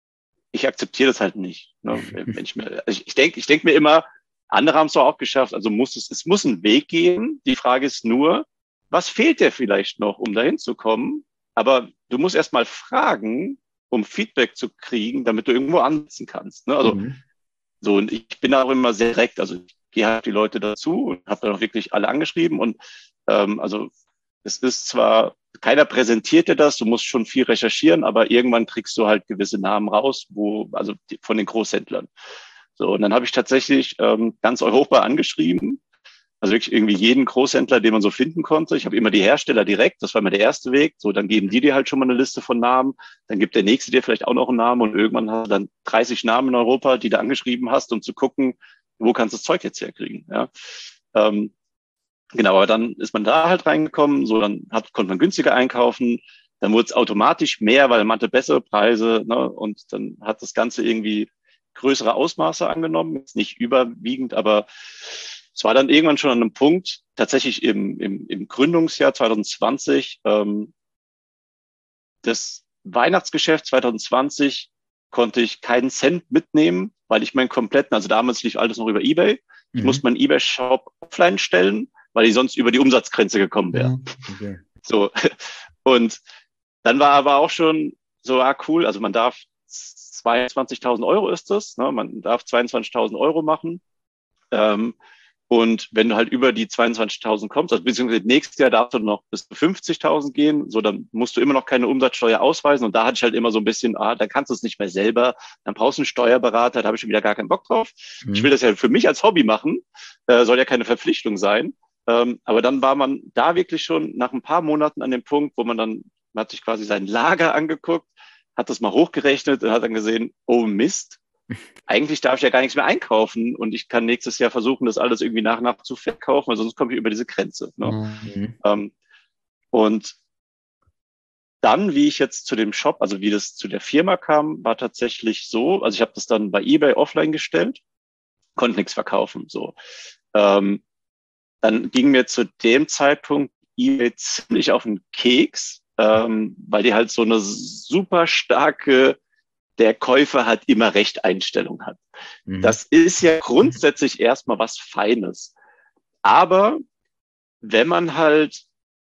ich akzeptiere das halt nicht. Ne? Wenn ich mir, ich, ich denke, ich denke mir immer, andere haben es doch auch geschafft. Also muss es, es muss einen Weg geben. Die Frage ist nur, was fehlt dir vielleicht noch, um dahin zu kommen? Aber du musst erst mal fragen, um Feedback zu kriegen, damit du irgendwo ansetzen kannst. Ne? Also mhm. so, und ich bin auch immer sehr direkt. Also ich gehe halt die Leute dazu und habe dann auch wirklich alle angeschrieben. Und ähm, also es ist zwar, keiner präsentiert dir das, du musst schon viel recherchieren, aber irgendwann kriegst du halt gewisse Namen raus, wo, also die, von den Großhändlern. So, und dann habe ich tatsächlich ähm, ganz Europa angeschrieben. Also wirklich irgendwie jeden Großhändler, den man so finden konnte. Ich habe immer die Hersteller direkt, das war immer der erste Weg. So, dann geben die dir halt schon mal eine Liste von Namen. Dann gibt der nächste dir vielleicht auch noch einen Namen und irgendwann hast du dann dreißig Namen in Europa, die du angeschrieben hast, um zu gucken, wo kannst du das Zeug jetzt herkriegen. Ja? Ähm, genau, aber dann ist man da halt reingekommen, so dann hat, konnte man günstiger einkaufen. Dann wurde es automatisch mehr, weil man hatte bessere Preise, ne? Und dann hat das Ganze irgendwie größere Ausmaße angenommen. Jetzt nicht überwiegend, aber es war dann irgendwann schon an einem Punkt, tatsächlich im, im, im Gründungsjahr zwanzig zwanzig, ähm, das Weihnachtsgeschäft zwanzig zwanzig konnte ich keinen Cent mitnehmen, weil ich meinen kompletten, also damals lief alles noch über eBay, ich mhm. musste meinen eBay-Shop offline stellen, weil ich sonst über die Umsatzgrenze gekommen wäre. Okay. So. Und dann war aber auch schon so, ah, cool, also man darf zweiundzwanzigtausend Euro ist das, ne? Man darf zweiundzwanzigtausend Euro machen. Ähm, Und wenn du halt über die zweiundzwanzigtausend kommst, also beziehungsweise nächstes Jahr darfst du noch bis zu fünfzigtausend gehen, so dann musst du immer noch keine Umsatzsteuer ausweisen. Und da hatte ich halt immer so ein bisschen, ah, dann kannst du es nicht mehr selber, dann brauchst du einen Steuerberater, da habe ich schon wieder gar keinen Bock drauf. Mhm. Ich will das ja für mich als Hobby machen, äh, soll ja keine Verpflichtung sein. Ähm, aber dann war man da wirklich schon nach ein paar Monaten an dem Punkt, wo man dann, man hat sich quasi sein Lager angeguckt, hat das mal hochgerechnet und hat dann gesehen, oh Mist, eigentlich darf ich ja gar nichts mehr einkaufen und ich kann nächstes Jahr versuchen, das alles irgendwie nach und nach zu verkaufen, weil sonst komme ich über diese Grenze. Ne? Mhm. Ähm, und dann, wie ich jetzt zu dem Shop, also wie das zu der Firma kam, war tatsächlich so, also ich habe das dann bei eBay offline gestellt, konnte nichts verkaufen. So, ähm, dann ging mir zu dem Zeitpunkt eBay ziemlich auf den Keks, ähm, weil die halt so eine super starke der Käufer hat immer Recht Einstellung hat. Mhm. Das ist ja grundsätzlich erstmal was Feines. Aber wenn man halt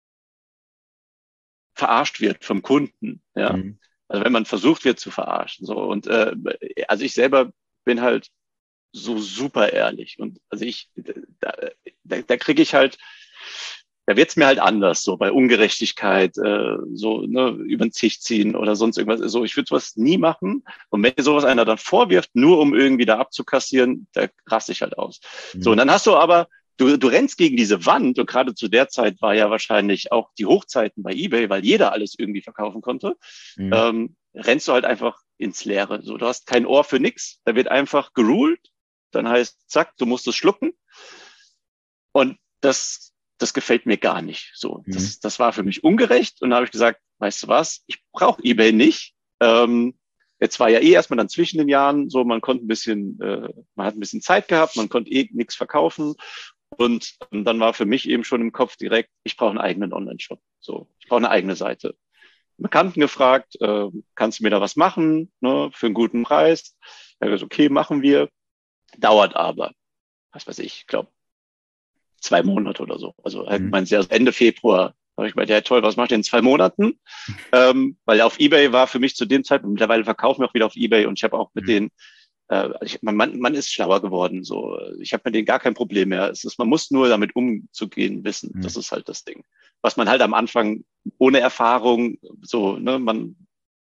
verarscht wird vom Kunden, ja, mhm. also wenn man versucht wird zu verarschen, so und äh, also ich selber bin halt so super ehrlich und also ich da, da, da kriege ich halt da wird's mir halt anders, so bei Ungerechtigkeit, äh, so ne, über den Tisch ziehen oder sonst irgendwas. So, ich würde sowas nie machen. Und wenn dir sowas einer dann vorwirft, nur um irgendwie da abzukassieren, da raste ich halt aus. Mhm. So, und dann hast du aber, du, du rennst gegen diese Wand und gerade zu der Zeit war ja wahrscheinlich auch die Hochzeiten bei eBay, weil jeder alles irgendwie verkaufen konnte, mhm. ähm, rennst du halt einfach ins Leere. So, du hast kein Ohr für nix, da wird einfach geruled, dann heißt, zack, du musst es schlucken. Und das Das gefällt mir gar nicht. So, mhm. das, das war für mich ungerecht. Und da habe ich gesagt, weißt du was, ich brauche eBay nicht. Ähm, jetzt war ja eh erstmal dann zwischen den Jahren so, man konnte ein bisschen, äh, man hat ein bisschen Zeit gehabt, man konnte eh nichts verkaufen. Und, und dann war für mich eben schon im Kopf direkt, ich brauche einen eigenen Online-Shop. So, ich brauche eine eigene Seite. Bekannten gefragt, äh, kannst du mir da was machen, ne, für einen guten Preis? Er hat gesagt, okay, machen wir. Dauert aber, was weiß ich, ich glaube, zwei Monate oder so. Also halt mhm. meinst du, Ende Februar Da habe ich gemeint, ja toll, was macht ihr in zwei Monaten? ähm, weil auf eBay war für mich zu dem Zeitpunkt, mittlerweile verkaufen wir auch wieder auf eBay und ich habe auch mit mhm. denen, äh, ich, man, man ist schlauer geworden. So, ich habe mit denen gar kein Problem mehr. Es ist, man muss nur damit umzugehen wissen. Mhm. Das ist halt das Ding. Was man halt am Anfang ohne Erfahrung, so, ne, man,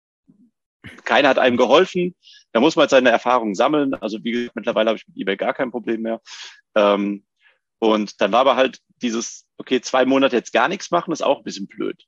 keiner hat einem geholfen. Da muss man halt seine Erfahrungen sammeln. Also wie gesagt, mittlerweile habe ich mit eBay gar kein Problem mehr. Ähm, und dann war aber halt dieses, okay, zwei Monate jetzt gar nichts machen, ist auch ein bisschen blöd.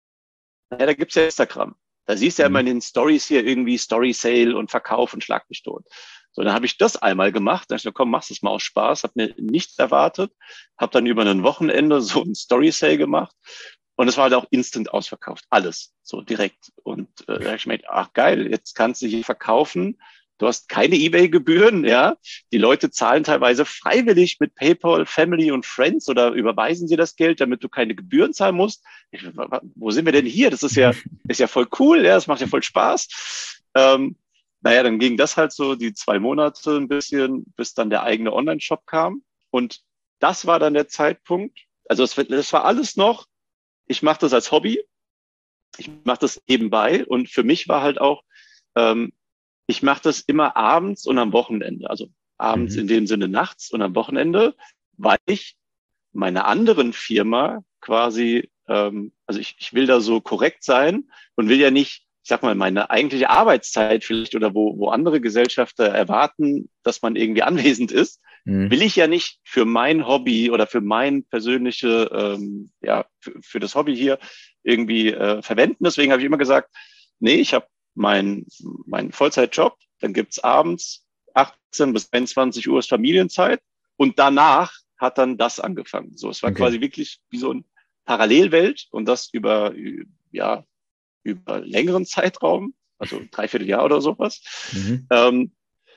Ja, da gibt's ja Instagram. Da siehst du ja immer in den Stories hier irgendwie Story Sale und Verkauf und Schlag mich tot. So, dann habe ich das einmal gemacht. Dann habe ich gesagt, komm, machst es mal aus Spaß. Habe mir nichts erwartet. Habe dann über ein Wochenende so ein Story Sale gemacht. Und es war halt auch instant ausverkauft. Alles. So direkt. Und äh, da habe ich mir gedacht, ach geil, jetzt kannst du hier verkaufen. Du hast keine eBay-Gebühren, ja. Die Leute zahlen teilweise freiwillig mit PayPal, Family und Friends oder überweisen sie das Geld, damit du keine Gebühren zahlen musst. Ich, wo sind wir denn hier? Das ist ja, ist ja voll cool, ja. Das macht ja voll Spaß. Ähm, naja, dann ging das halt so die zwei Monate ein bisschen, bis dann der eigene Online-Shop kam. Und das war dann der Zeitpunkt. Also es, das war alles noch, ich mache das als Hobby. Ich mache das nebenbei. Und für mich war halt auch, ähm, ich mache das immer abends und am Wochenende. Also abends mhm. in dem Sinne nachts und am Wochenende, weil ich meiner anderen Firma quasi, ähm, also ich, ich will da so korrekt sein und will ja nicht, ich sag mal, meine eigentliche Arbeitszeit vielleicht oder wo, wo andere Gesellschafter erwarten, dass man irgendwie anwesend ist, mhm. will ich ja nicht für mein Hobby oder für mein persönliche, ähm, ja, für, für das Hobby hier irgendwie äh, verwenden. Deswegen habe ich immer gesagt, nee, ich habe mein, mein Vollzeitjob, dann gibt's abends achtzehn bis einundzwanzig Uhr ist Familienzeit und danach hat dann das angefangen. So, es war okay. quasi wirklich wie so eine Parallelwelt und das über, ja, über längeren Zeitraum, also dreiviertel Jahr oder sowas. Mhm. Ähm,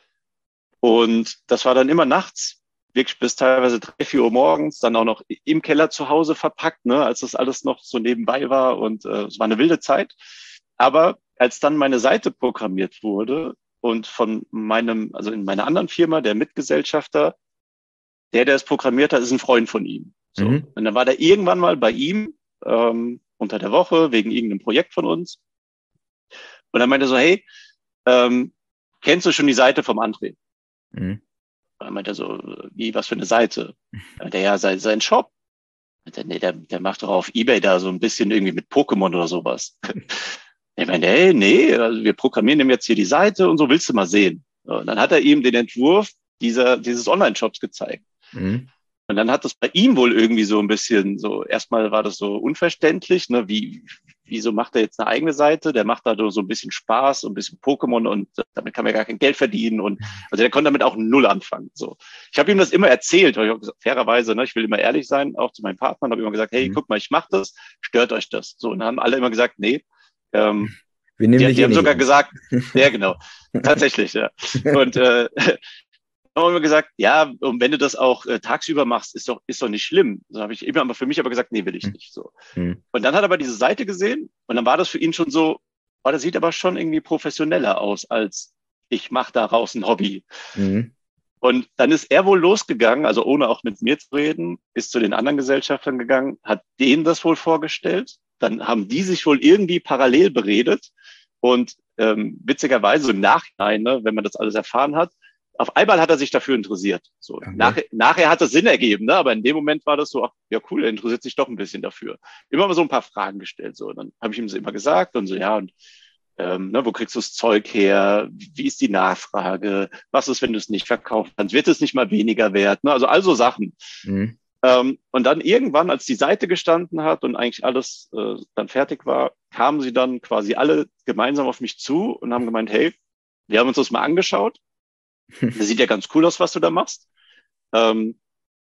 und das war dann immer nachts, wirklich bis teilweise drei, vier Uhr morgens, dann auch noch im Keller zu Hause verpackt, ne, als das alles noch so nebenbei war und äh, es war eine wilde Zeit. Aber als dann meine Seite programmiert wurde und von meinem, also in meiner anderen Firma, der Mitgesellschafter, der, der es programmiert hat, ist ein Freund von ihm. So. Mhm. Und dann war der irgendwann mal bei ihm ähm, unter der Woche wegen irgendeinem Projekt von uns. Und dann meinte er so, hey, ähm, kennst du schon die Seite vom André? Mhm. Und dann meinte er so, wie, was für eine Seite? Der ja, sein, sein Shop. Der, nee, der, der macht doch auf eBay da so ein bisschen irgendwie mit Pokémon oder sowas. Ich meinte, hey, nee, also wir programmieren ihm jetzt hier die Seite und so, willst du mal sehen? Und dann hat er ihm den Entwurf dieser, dieses Online-Shops gezeigt. Mhm. Und dann hat das bei ihm wohl irgendwie so ein bisschen so, erstmal war das so unverständlich, ne, wie, wieso macht er jetzt eine eigene Seite? Der macht da so ein bisschen Spaß, so ein bisschen Pokémon und damit kann man gar kein Geld verdienen und, also der konnte damit auch null anfangen, so. Ich habe ihm das immer erzählt, ich auch gesagt, fairerweise, ne, ich will immer ehrlich sein, auch zu meinen Partnern, habe immer gesagt, hey, mhm. guck mal, ich mache das, stört euch das? So, und dann haben alle immer gesagt, nee, Ähm, Wir nehmen die, dich die haben sogar an. gesagt, ja genau, tatsächlich, ja. Und äh, haben wir gesagt, ja, und wenn du das auch äh, tagsüber machst, ist doch ist doch nicht schlimm. So habe ich immer aber für mich aber gesagt, nee, will ich nicht. So. Mhm. Und dann hat er aber diese Seite gesehen und dann war das für ihn schon so, oh, das sieht aber schon irgendwie professioneller aus, als ich mache daraus ein Hobby. Mhm. Und dann ist er wohl losgegangen, also ohne auch mit mir zu reden, ist zu den anderen Gesellschaftern gegangen, hat denen das wohl vorgestellt. Dann haben die sich wohl irgendwie parallel beredet und ähm, witzigerweise im Nachhinein, ne, wenn man das alles erfahren hat, auf einmal hat er sich dafür interessiert. So, okay. Nach, nachher hat es Sinn ergeben, ne, aber in dem Moment war das so, ach, ja cool, er interessiert sich doch ein bisschen dafür. Immer mal so ein paar Fragen gestellt. So, und dann habe ich ihm das immer gesagt und so, ja, und ähm, ne, wo kriegst du das Zeug her? Wie ist die Nachfrage? Was ist, wenn du es nicht verkaufen kannst? Wird es nicht mal weniger wert? Ne? Also all so Sachen. Mhm. Ähm, und dann irgendwann, als die Seite gestanden hat und eigentlich alles äh, dann fertig war, kamen sie dann quasi alle gemeinsam auf mich zu und haben gemeint, hey, wir haben uns das mal angeschaut. Das sieht ja ganz cool aus, was du da machst. Ähm,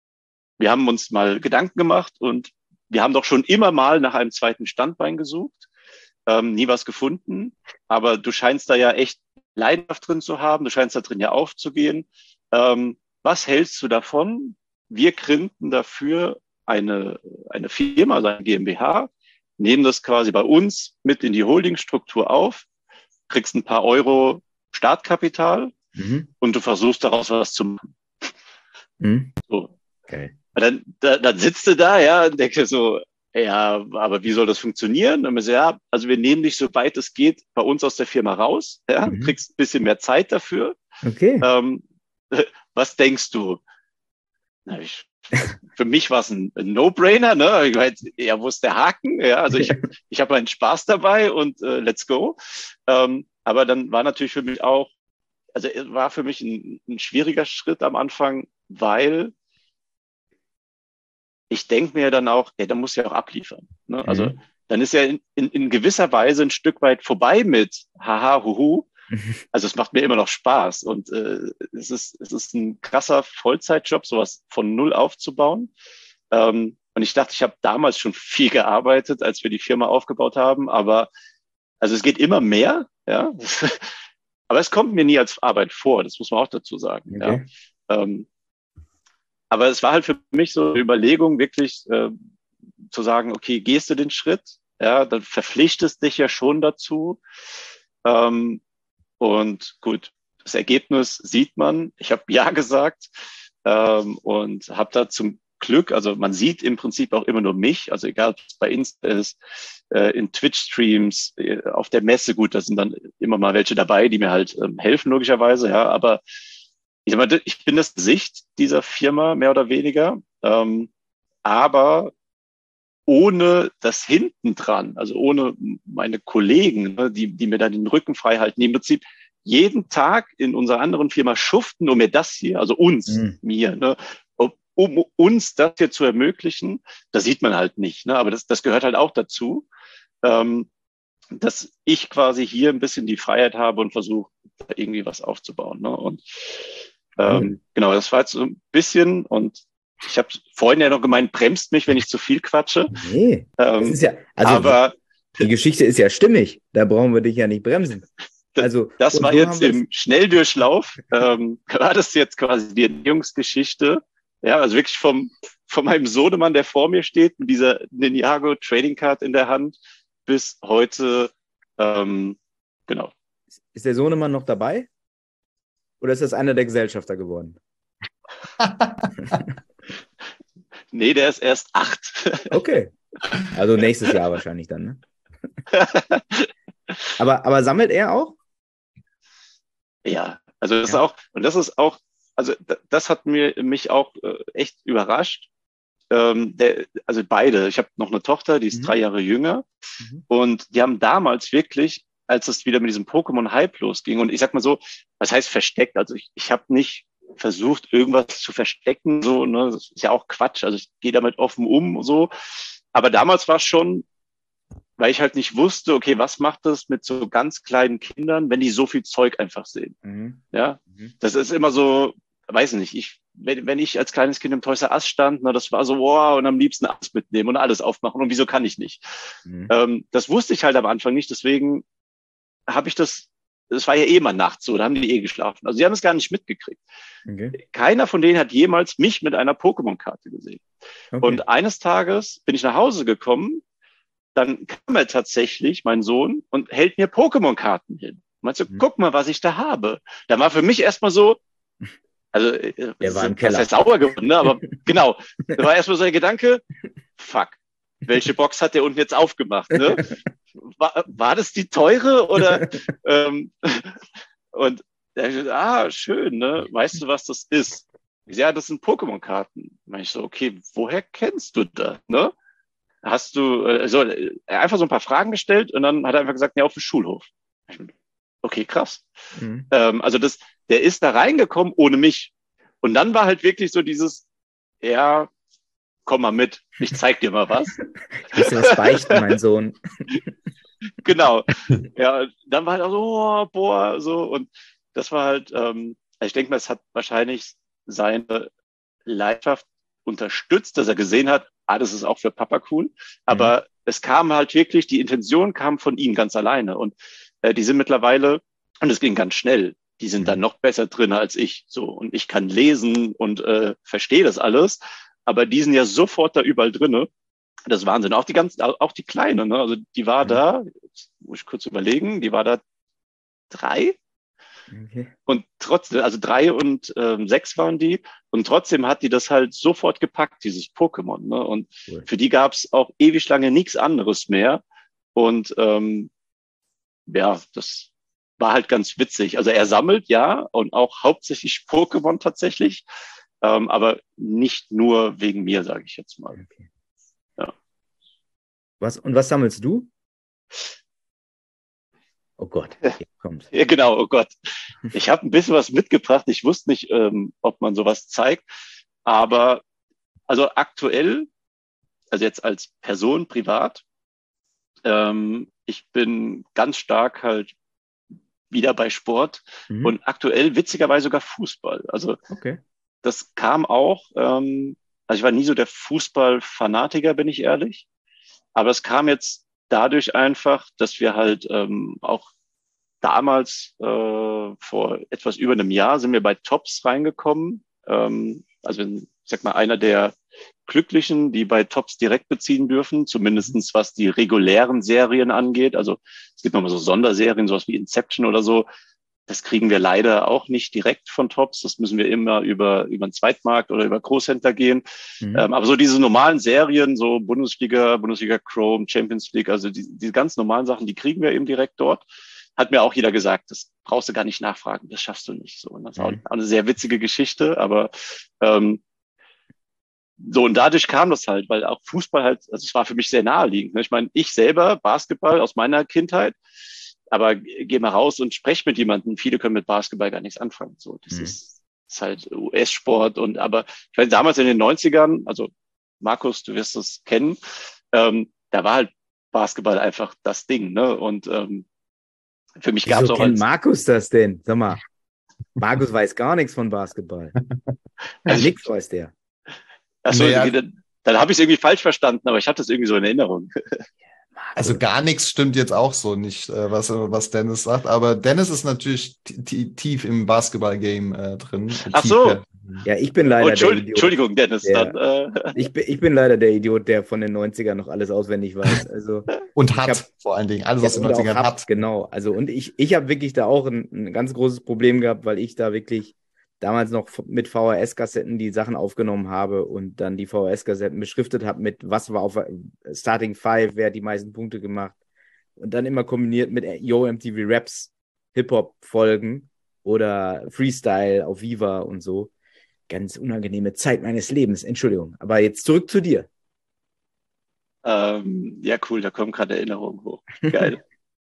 wir haben uns mal Gedanken gemacht und wir haben doch schon immer mal nach einem zweiten Standbein gesucht, ähm, nie was gefunden. Aber du scheinst da ja echt Leidenschaft drin zu haben, du scheinst da drin ja aufzugehen. Ähm, was hältst du davon? Wir gründen dafür eine, eine Firma, also eine GmbH, nehmen das quasi bei uns mit in die Holdingstruktur auf, kriegst ein paar Euro Startkapital mhm. und du versuchst daraus was zu machen. Mhm. So. Okay. Dann, da, dann sitzt du da, ja, und denkst dir so, ja, aber wie soll das funktionieren? Und wir so, ja, also wir nehmen dich, soweit es geht, bei uns aus der Firma raus. Ja, Mhm. du kriegst ein bisschen mehr Zeit dafür. Okay. Ähm, was denkst du? Na, ich, also für mich war es ein, ein No-Brainer, ne? Ich weiß, ja, wo ist der Haken? Ja, also ich, ich habe meinen Spaß dabei und äh, let's go. Ähm, aber dann war natürlich für mich auch, also es war für mich ein, ein schwieriger Schritt am Anfang, weil ich denke mir dann auch, ja, da muss ja auch abliefern. Ne? Also Mhm. dann ist ja in, in, in gewisser Weise ein Stück weit vorbei mit haha, huhu. Also es macht mir immer noch Spaß und äh, es ist es ist ein krasser Vollzeitjob, sowas von null aufzubauen. Ähm, und ich dachte, ich habe damals schon viel gearbeitet, als wir die Firma aufgebaut haben, aber also es geht immer mehr, ja. Aber es kommt mir nie als Arbeit vor, das muss man auch dazu sagen, ja. Okay. Ähm, aber es war halt für mich so eine Überlegung, wirklich äh, zu sagen, okay, gehst du den Schritt, ja, dann verpflichtest dich ja schon dazu. Ähm, Und gut, das Ergebnis sieht man. Ich habe Ja gesagt ähm, und habe da zum Glück, also man sieht im Prinzip auch immer nur mich, also egal ob es bei Insta ist, äh, in Twitch-Streams, äh, auf der Messe, gut, da sind dann immer mal welche dabei, die mir halt ähm, helfen, logischerweise, ja, aber ich sag mal, ich bin das Gesicht dieser Firma, mehr oder weniger, ähm, aber ohne das hinten dran, also ohne meine Kollegen, ne, die, die mir dann den Rücken frei halten, die im Prinzip jeden Tag in unserer anderen Firma schuften, um mir das hier, also uns, Mhm. mir, ne, um, um uns das hier zu ermöglichen, das sieht man halt nicht, ne, aber das, das gehört halt auch dazu, ähm, dass ich quasi hier ein bisschen die Freiheit habe und versuche, irgendwie was aufzubauen. Ne, und ähm, genau, das war jetzt so ein bisschen und ich habe vorhin ja noch gemeint, bremst mich, wenn ich zu viel quatsche. Nee, das Ähm, ist ja, also aber die Geschichte ist ja stimmig. Da brauchen wir dich ja nicht bremsen. Also, das und war so haben jetzt wir das. im Schnelldurchlauf. ähm, war das jetzt quasi die Entstehungsgeschichte. Ja, also wirklich vom, von meinem Sohnemann, der vor mir steht, mit dieser Ninjago Trading Card in der Hand, bis heute, ähm, genau. Ist der Sohnemann noch dabei? Oder ist das einer der Gesellschafter geworden? Nee, der ist erst acht. Okay. Also nächstes Jahr wahrscheinlich dann, ne? Aber, aber sammelt er auch? Ja, also das Ja. ist auch, und das ist auch, also das hat mir mich auch äh, echt überrascht. Ähm, der, also beide. Ich habe noch eine Tochter, die ist Mhm. drei Jahre jünger. Mhm. Und die haben damals wirklich, als es wieder mit diesem Pokémon-Hype losging, und ich sag mal so, was heißt versteckt? Also ich, ich habe nicht versucht, irgendwas zu verstecken, so, ne, das ist ja auch Quatsch. Also ich gehe damit offen um, so. Aber damals war es schon, weil ich halt nicht wusste, okay, was macht das mit so ganz kleinen Kindern, wenn die so viel Zeug einfach sehen? Mhm. Ja, Mhm. das ist immer so, weiß nicht, ich, wenn, wenn ich als kleines Kind im Toys R Us stand, na, das war so, wow, und am liebsten alles mitnehmen und alles aufmachen und wieso kann ich nicht? Mhm. Ähm, das wusste ich halt am Anfang nicht, deswegen habe ich das, das war ja eh mal nachts so, da haben die eh geschlafen. Also sie haben es gar nicht mitgekriegt. Okay. Keiner von denen hat jemals mich mit einer Pokémon-Karte gesehen. Okay. Und eines Tages bin ich nach Hause gekommen, dann kam er tatsächlich, mein Sohn, und hält mir Pokémon-Karten hin. Meinst du, Mhm. guck mal, was ich da habe. Da war für mich erstmal so, also, Der war im das Keller. heißt sauer geworden, ne? Aber genau, da war erstmal so ein Gedanke, fuck, welche Box hat der unten jetzt aufgemacht, ne? War, war das die teure oder, ähm, und er sagt, ah, schön, ne? Weißt du, was das ist? Ich sag, ja, das sind Pokémon-Karten. Meine ich so, okay, woher kennst du das, ne? Hast du, äh, so, äh, einfach so ein paar Fragen gestellt und dann hat er einfach gesagt, ja, auf dem Schulhof. Okay, krass. Mhm. Ähm, also das, der ist da reingekommen ohne mich. Und dann war halt wirklich so dieses, ja, komm mal mit, ich zeig dir mal was. Ich muss dir was beichten, mein Sohn. Genau. Ja, dann war halt auch so, oh, boah, so. Und das war halt, ähm, ich denke mal, es hat wahrscheinlich seine Leidenschaft unterstützt, dass er gesehen hat, ah, das ist auch für Papa cool. Aber mhm. es kam halt wirklich, die Intention kam von ihm ganz alleine. Und äh, die sind mittlerweile, und es ging ganz schnell, die sind mhm. dann noch besser drin als ich. So, und ich kann lesen und äh, verstehe das alles. Aber die sind ja sofort da überall drinne. Das ist Wahnsinn. Auch die ganzen, auch die Kleine, ne? Also die war mhm. da, jetzt muss ich kurz überlegen, die war da drei. Okay. Und trotzdem, also drei und ähm, sechs waren die. Und trotzdem hat die das halt sofort gepackt, dieses Pokémon. Ne? Und Cool. für die gab es auch ewig lange nichts anderes mehr. Und ähm, ja, das war halt ganz witzig. Also er sammelt, ja, und auch hauptsächlich Pokémon tatsächlich. Ähm, aber nicht nur wegen mir, sage ich jetzt mal. Okay. Ja. Was, und was sammelst du? Oh Gott, jetzt kommt's. Ja, genau, oh Gott. Ich habe ein bisschen was mitgebracht. Ich wusste nicht, ähm, ob man sowas zeigt. Aber also aktuell, also jetzt als Person privat, ähm, ich bin ganz stark halt wieder bei Sport Mhm. und aktuell witzigerweise sogar Fußball. Also Okay. das kam auch, ähm, also ich war nie so der Fußballfanatiker, bin ich ehrlich. Aber es kam jetzt dadurch einfach, dass wir halt ähm, auch damals, äh, vor etwas über einem Jahr, sind wir bei Tops reingekommen. Ähm, also ich sag mal, einer der Glücklichen, die bei Tops direkt beziehen dürfen, zumindestens was die regulären Serien angeht. Also es gibt nochmal so Sonderserien, sowas wie Inception oder so. Das kriegen wir leider auch nicht direkt von Tops. Das müssen wir immer über, über einen Zweitmarkt oder über Großhändler gehen. Mhm. Ähm, aber so diese normalen Serien, so Bundesliga, Bundesliga Chrome, Champions League, also die, die ganz normalen Sachen, die kriegen wir eben direkt dort. Hat mir auch jeder gesagt, das brauchst du gar nicht nachfragen, das schaffst du nicht. So, und das ist auch Mhm. eine sehr witzige Geschichte, aber ähm, so, und dadurch kam das halt, weil auch Fußball halt, also es war für mich sehr naheliegend. Ne? Ich meine, ich selber, Basketball aus meiner Kindheit, aber geh mal raus und sprech mit jemandem. Viele können mit Basketball gar nichts anfangen. So, das Mhm. ist, ist halt U S-Sport und, aber ich weiß, damals in den neunzigern, also Markus, du wirst es kennen, ähm, da war halt Basketball einfach das Ding, ne? Und ähm, für mich gab es Wieso auch kennt als, Markus das denn? Sag mal, Markus weiß gar nichts von Basketball. also ich, Nix weiß der. achso, Naja. dann, dann habe ich es irgendwie falsch verstanden, aber ich hatte es irgendwie so in Erinnerung. Also gar nichts stimmt jetzt auch so nicht, äh, was, was Dennis sagt. Aber Dennis ist natürlich t- t- tief im Basketball-Game äh, drin. Ach Tief, so. ja. Ja, ich bin Oh, leider der Entschuld, Idiot. Entschuldigung, Dennis, Der, dann äh, ich, bin, ich bin leider der Idiot, der von den neunzigern noch alles auswendig weiß. Also Und ich hat hab- vor allen Dingen alles ja, aus den und auch neunzigern hab, hat. genau. Also und ich, ich habe wirklich da auch ein, ein ganz großes Problem gehabt, weil ich da wirklich damals noch mit V H S-Kassetten die Sachen aufgenommen habe und dann die V H S-Kassetten beschriftet habe mit, was war auf Starting Five, wer hat die meisten Punkte gemacht. Und dann immer kombiniert mit Yo M T V Raps, Hip-Hop-Folgen oder Freestyle auf Viva und so. Ganz unangenehme Zeit meines Lebens, Entschuldigung. Aber jetzt zurück zu dir. ähm, ja, cool, da kommen gerade Erinnerungen hoch. Geil.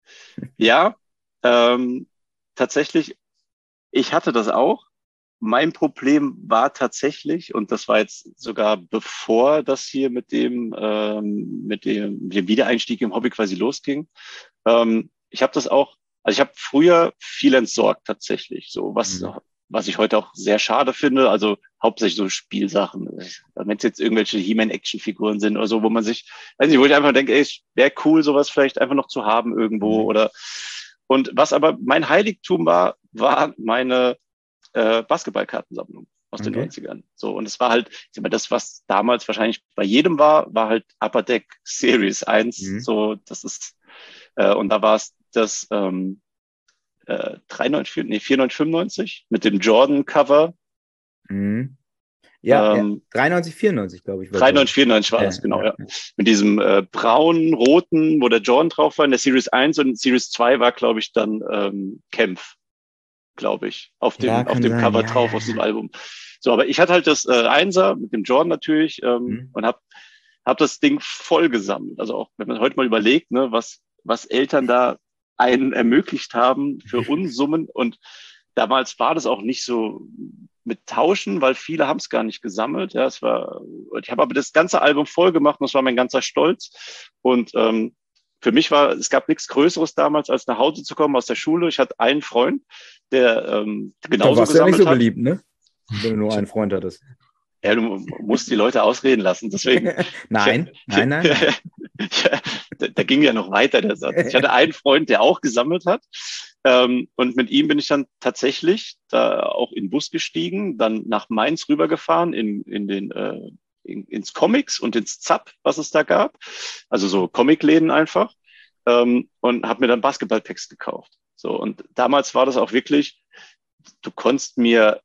Ja, ähm, tatsächlich, ich hatte das auch. Mein Problem war tatsächlich, und das war jetzt sogar bevor das hier mit dem, ähm, mit dem, mit dem Wiedereinstieg im Hobby quasi losging. Ähm, ich habe das auch, also ich habe früher viel entsorgt tatsächlich, so was, Mhm. was ich heute auch sehr schade finde. Also hauptsächlich so Spielsachen, wenn es jetzt irgendwelche He-Man-Action-Figuren sind oder so, wo man sich, weiß nicht, wo ich einfach denke, ey, wäre cool, sowas vielleicht einfach noch zu haben irgendwo Mhm. oder. Und was aber mein Heiligtum war, war meine äh, Basketballkartensammlung aus den Okay. neunzigern. So, und es war halt, ich sag mal, das, was damals wahrscheinlich bei jedem war, war halt Upper Deck Series eins. Mhm. So, das ist, äh, und da war es das ähm, äh, drei neun vier, nee, vier neun fünfundneunzig mit dem Jordan-Cover. Mhm. Ja, Ähm, ja, dreiundneunzig, vierundneunzig, glaube ich. war drei neun so. vierundneunzig war Ja, das, genau, ja, ja. Mit diesem äh, braunen, roten, wo der Jordan drauf war in der Series eins und Series zwei war, glaube ich, dann ähm, Kempf, glaube ich, auf dem, Ja, auf kann dem sein. Cover Ja, drauf, ja, auf diesem ja. Album. So, aber ich hatte halt das äh, Einser mit dem Jordan natürlich ähm, Mhm. und habe hab das Ding voll gesammelt. Also auch, wenn man heute mal überlegt, ne, was, was Eltern da einen ermöglicht haben für Unsummen. Und damals war das auch nicht so mit Tauschen, weil viele haben es gar nicht gesammelt. Ja, es war, ich habe aber das ganze Album voll gemacht und das war mein ganzer Stolz. Und ähm, für mich war, es gab nichts Größeres damals, als nach Hause zu kommen aus der Schule. Ich hatte einen Freund, der ähm, Da genauso warst du ja nicht gesammelt so hat. beliebt, ne? Wenn du nur einen Freund hattest. Ja, du musst die Leute ausreden lassen. Deswegen. Nein, nein, nein, nein. Ja, da, da ging ja noch weiter der Satz. Ich hatte einen Freund, der auch gesammelt hat. Ähm, und mit ihm bin ich dann tatsächlich da auch in den Bus gestiegen, dann nach Mainz rübergefahren in, in den, äh, in, ins Comics und ins Zapp, was es da gab. Also so Comicläden einfach. Ähm, und habe mir dann Basketballpacks gekauft. So, und damals war das auch wirklich, du konntest mir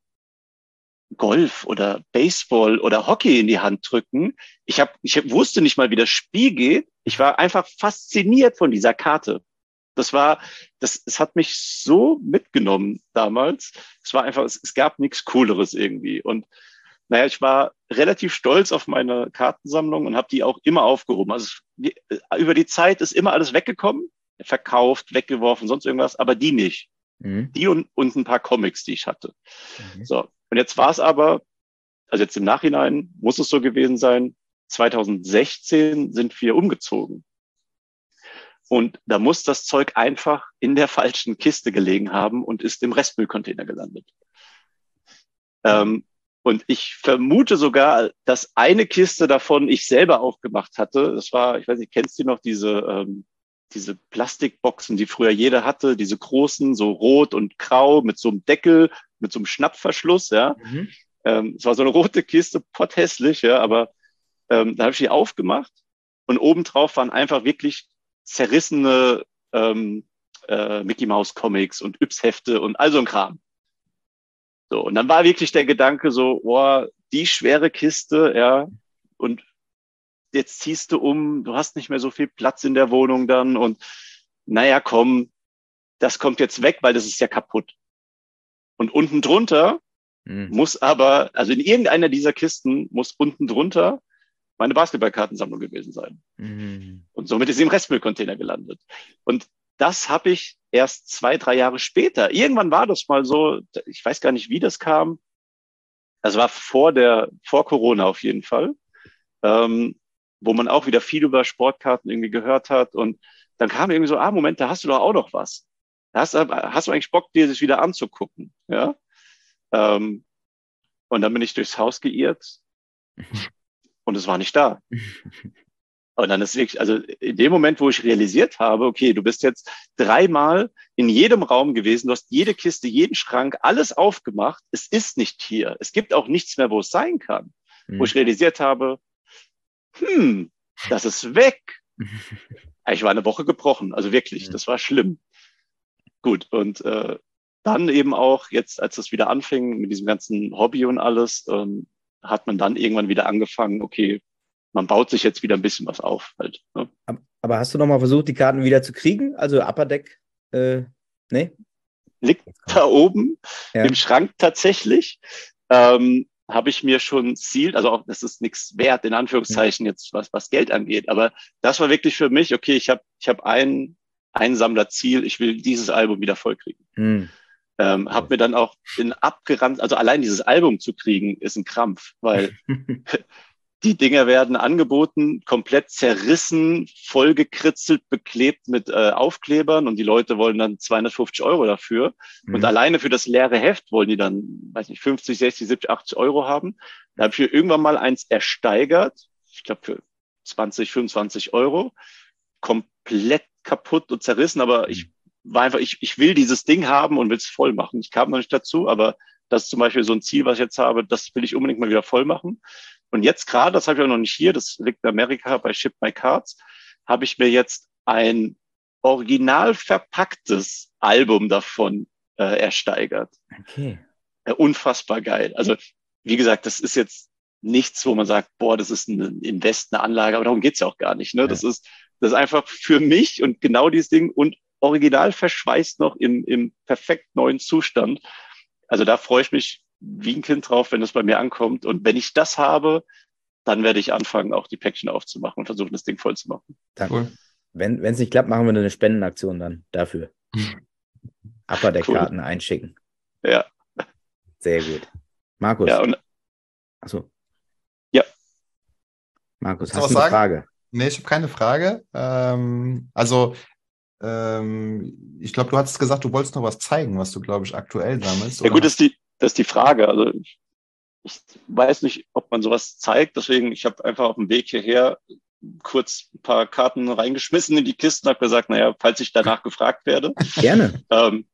Golf oder Baseball oder Hockey in die Hand drücken. Ich hab, ich wusste nicht mal, wie das Spiel geht. Ich war einfach fasziniert von dieser Karte. Das war, das, es hat mich so mitgenommen damals. Es war einfach, es, es gab nichts Cooleres irgendwie. Und naja, ich war relativ stolz auf meine Kartensammlung und habe die auch immer aufgehoben. Also die, über die Zeit ist immer alles weggekommen, verkauft, weggeworfen, sonst irgendwas, aber die nicht. Mhm. Die und, und ein paar Comics, die ich hatte. Mhm. So. Und jetzt war es aber, also jetzt im Nachhinein muss es so gewesen sein, zwanzig sechzehn sind wir umgezogen. Und da muss das Zeug einfach in der falschen Kiste gelegen haben und ist im Restmüllcontainer gelandet. Ähm, und ich vermute sogar, dass eine Kiste davon ich selber aufgemacht hatte. Das war, ich weiß nicht, kennst du noch diese, ähm, diese Plastikboxen, die früher jeder hatte, diese großen, so rot und grau mit so einem Deckel, mit so einem Schnappverschluss, ja. Mhm. Ähm, es war so eine rote Kiste, potthässlich, ja, aber ähm, da habe ich die aufgemacht und obendrauf waren einfach wirklich zerrissene ähm, äh, Mickey Mouse Comics und Yps-Hefte und all so ein Kram. So, und dann war wirklich der Gedanke so, boah, die schwere Kiste, ja, und jetzt ziehst du um, du hast nicht mehr so viel Platz in der Wohnung dann und naja, komm, das kommt jetzt weg, weil das ist ja kaputt. Und unten drunter mhm. muss aber, also in irgendeiner dieser Kisten muss unten drunter meine Basketballkartensammlung gewesen sein. Mhm. Und somit ist sie im Restmüllcontainer gelandet. Und das habe ich erst zwei, drei Jahre später. Irgendwann war das mal so, ich weiß gar nicht, wie das kam. Das war vor der, vor Corona auf jeden Fall, ähm, wo man auch wieder viel über Sportkarten irgendwie gehört hat. Und dann kam irgendwie so, ah, Moment, da hast du doch auch noch was. Da hast, hast du eigentlich Bock, dir das wieder anzugucken, ja? Ähm, und dann bin ich durchs Haus geirrt und es war nicht da. Und dann ist wirklich, also in dem Moment, wo ich realisiert habe, okay, du bist jetzt dreimal in jedem Raum gewesen, du hast jede Kiste, jeden Schrank, alles aufgemacht, es ist nicht hier. Es gibt auch nichts mehr, wo es sein kann. Mhm. Wo ich realisiert habe, hm, das ist weg. Ich war eine Woche gebrochen, also wirklich, mhm. das war schlimm. Gut, und äh, dann eben auch, jetzt als es wieder anfing mit diesem ganzen Hobby und alles, ähm, hat man dann irgendwann wieder angefangen, okay, man baut sich jetzt wieder ein bisschen was auf halt. Ne? Aber hast du nochmal versucht, die Karten wieder zu kriegen? Also Upper Deck, äh, ne? Liegt da oben ja. im Schrank tatsächlich. Ähm, habe ich mir schon sealed, also auch, das ist nichts wert, in Anführungszeichen, ja. jetzt was, was Geld angeht. Aber das war wirklich für mich, okay, ich habe ich hab ein, ein Sammlerziel, ich will dieses Album wieder vollkriegen. Mhm. Ähm, habe mir dann auch in abgerannt, also allein dieses Album zu kriegen, ist ein Krampf, weil die Dinger werden angeboten, komplett zerrissen, vollgekritzelt, beklebt mit äh, Aufklebern und die Leute wollen dann zweihundertfünfzig Euro dafür. Mhm. Und alleine für das leere Heft wollen die dann, weiß nicht, fünfzig, sechzig, siebzig, achtzig Euro haben. Da habe ich mir irgendwann mal eins ersteigert, ich glaube für zwanzig, fünfundzwanzig Euro, komplett kaputt und zerrissen, aber ich war einfach, ich, ich will dieses Ding haben und will es voll machen. Ich kam noch nicht dazu, aber das ist zum Beispiel so ein Ziel, was ich jetzt habe, das will ich unbedingt mal wieder voll machen. Und jetzt gerade, das habe ich auch noch nicht hier, das liegt in Amerika bei Ship My Cards, habe ich mir jetzt ein original verpacktes Album davon äh, ersteigert. Okay. Ja, unfassbar geil. Also wie gesagt, das ist jetzt nichts, wo man sagt, boah, das ist ein Invest, eine Anlage, aber darum geht's ja auch gar nicht. Ne? Ja. Das ist, das ist einfach für mich und genau dieses Ding und original verschweißt noch im, im perfekt neuen Zustand. Also da freue ich mich wie ein Kind drauf, wenn das bei mir ankommt. Und wenn ich das habe, dann werde ich anfangen, auch die Päckchen aufzumachen und versuchen, das Ding voll zu machen. Cool. Wenn es nicht klappt, machen wir eine Spendenaktion dann dafür. Upper Deck Karten cool. einschicken. Ja. Sehr gut. Markus. Ja, und Achso. Ja. Markus, hast du eine Frage? Nee, ich habe keine Frage. Ähm, also ähm, ich glaube, du hattest gesagt, du wolltest noch was zeigen, was du, glaube ich, aktuell sammelst. Ja gut, das ist die, das ist die Frage. Also ich, ich weiß nicht, ob man sowas zeigt. Deswegen, ich habe einfach auf dem Weg hierher kurz ein paar Karten reingeschmissen in die Kisten, habe gesagt, naja, falls ich danach gefragt werde. Gerne. Ähm,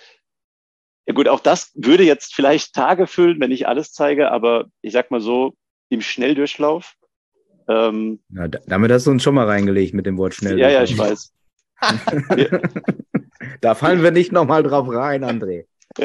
ja gut, auch das würde jetzt vielleicht Tage füllen, wenn ich alles zeige, aber ich sag mal so, im Schnelldurchlauf. Ähm, Na, damit hast du uns schon mal reingelegt mit dem Wort Schnelldurchlauf. Ja, ja, ich weiß. wir, Da fallen wir nicht nochmal drauf rein, André.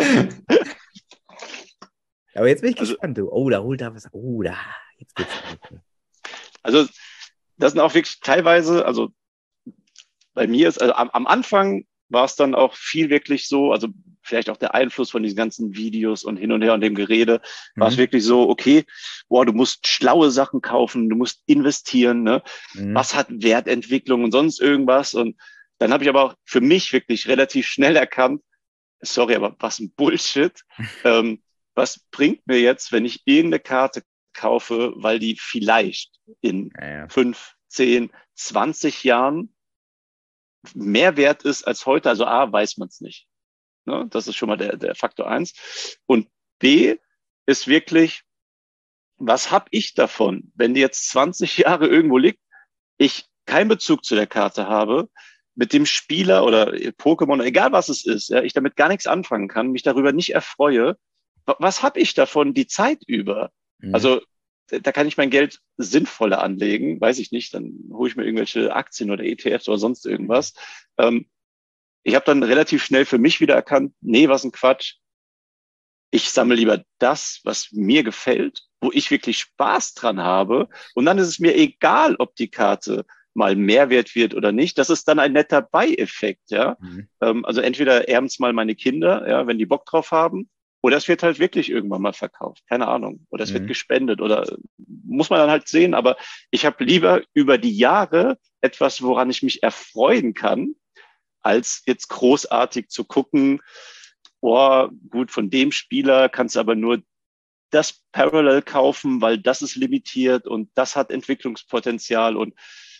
Aber jetzt bin ich Also- gespannt, du. Oh, da holt er was. Oh, da. Jetzt geht's weiter. Also das sind auch wirklich teilweise, also bei mir ist, also am, am Anfang war es dann auch viel wirklich so, also vielleicht auch der Einfluss von diesen ganzen Videos und hin und her und dem Gerede, war es Mhm. wirklich so, okay, boah, du musst schlaue Sachen kaufen, du musst investieren, ne? Mhm. Was hat Wertentwicklung und sonst irgendwas? Und dann habe ich aber auch für mich wirklich relativ schnell erkannt, sorry, aber was ein Bullshit. ähm, was bringt mir jetzt, wenn ich irgendeine Karte kaufe, weil die vielleicht in Ja, ja. fünf, zehn, zwanzig Jahren mehr wert ist als heute? Also A, weiß man es nicht. Ne? Das ist schon mal der, der Faktor eins. Und B ist wirklich, was habe ich davon, wenn die jetzt zwanzig Jahre irgendwo liegt, ich keinen Bezug zu der Karte habe, mit dem Spieler oder Pokémon, egal was es ist, ja, ich damit gar nichts anfangen kann, mich darüber nicht erfreue, wa- was habe ich davon die Zeit über? Mhm. Also da kann ich mein Geld sinnvoller anlegen, weiß ich nicht, dann hole ich mir irgendwelche Aktien oder E T Fs oder sonst irgendwas. Ähm, ich habe dann relativ schnell für mich wieder erkannt, nee, was ein Quatsch. Ich sammle lieber das, was mir gefällt, wo ich wirklich Spaß dran habe. Und dann ist es mir egal, ob die Karte mal Mehrwert wird oder nicht. Das ist dann ein netter Beieffekt, ja. Mhm. Ähm, also entweder erben es mal meine Kinder, ja, wenn die Bock drauf haben, oder es wird halt wirklich irgendwann mal verkauft. Keine Ahnung. Oder es wird Mhm. gespendet oder muss man dann halt sehen. Aber ich habe lieber über die Jahre etwas, woran ich mich erfreuen kann, als jetzt großartig zu gucken, oh, gut, von dem Spieler kannst du aber nur das Parallel kaufen, weil das ist limitiert und das hat Entwicklungspotenzial und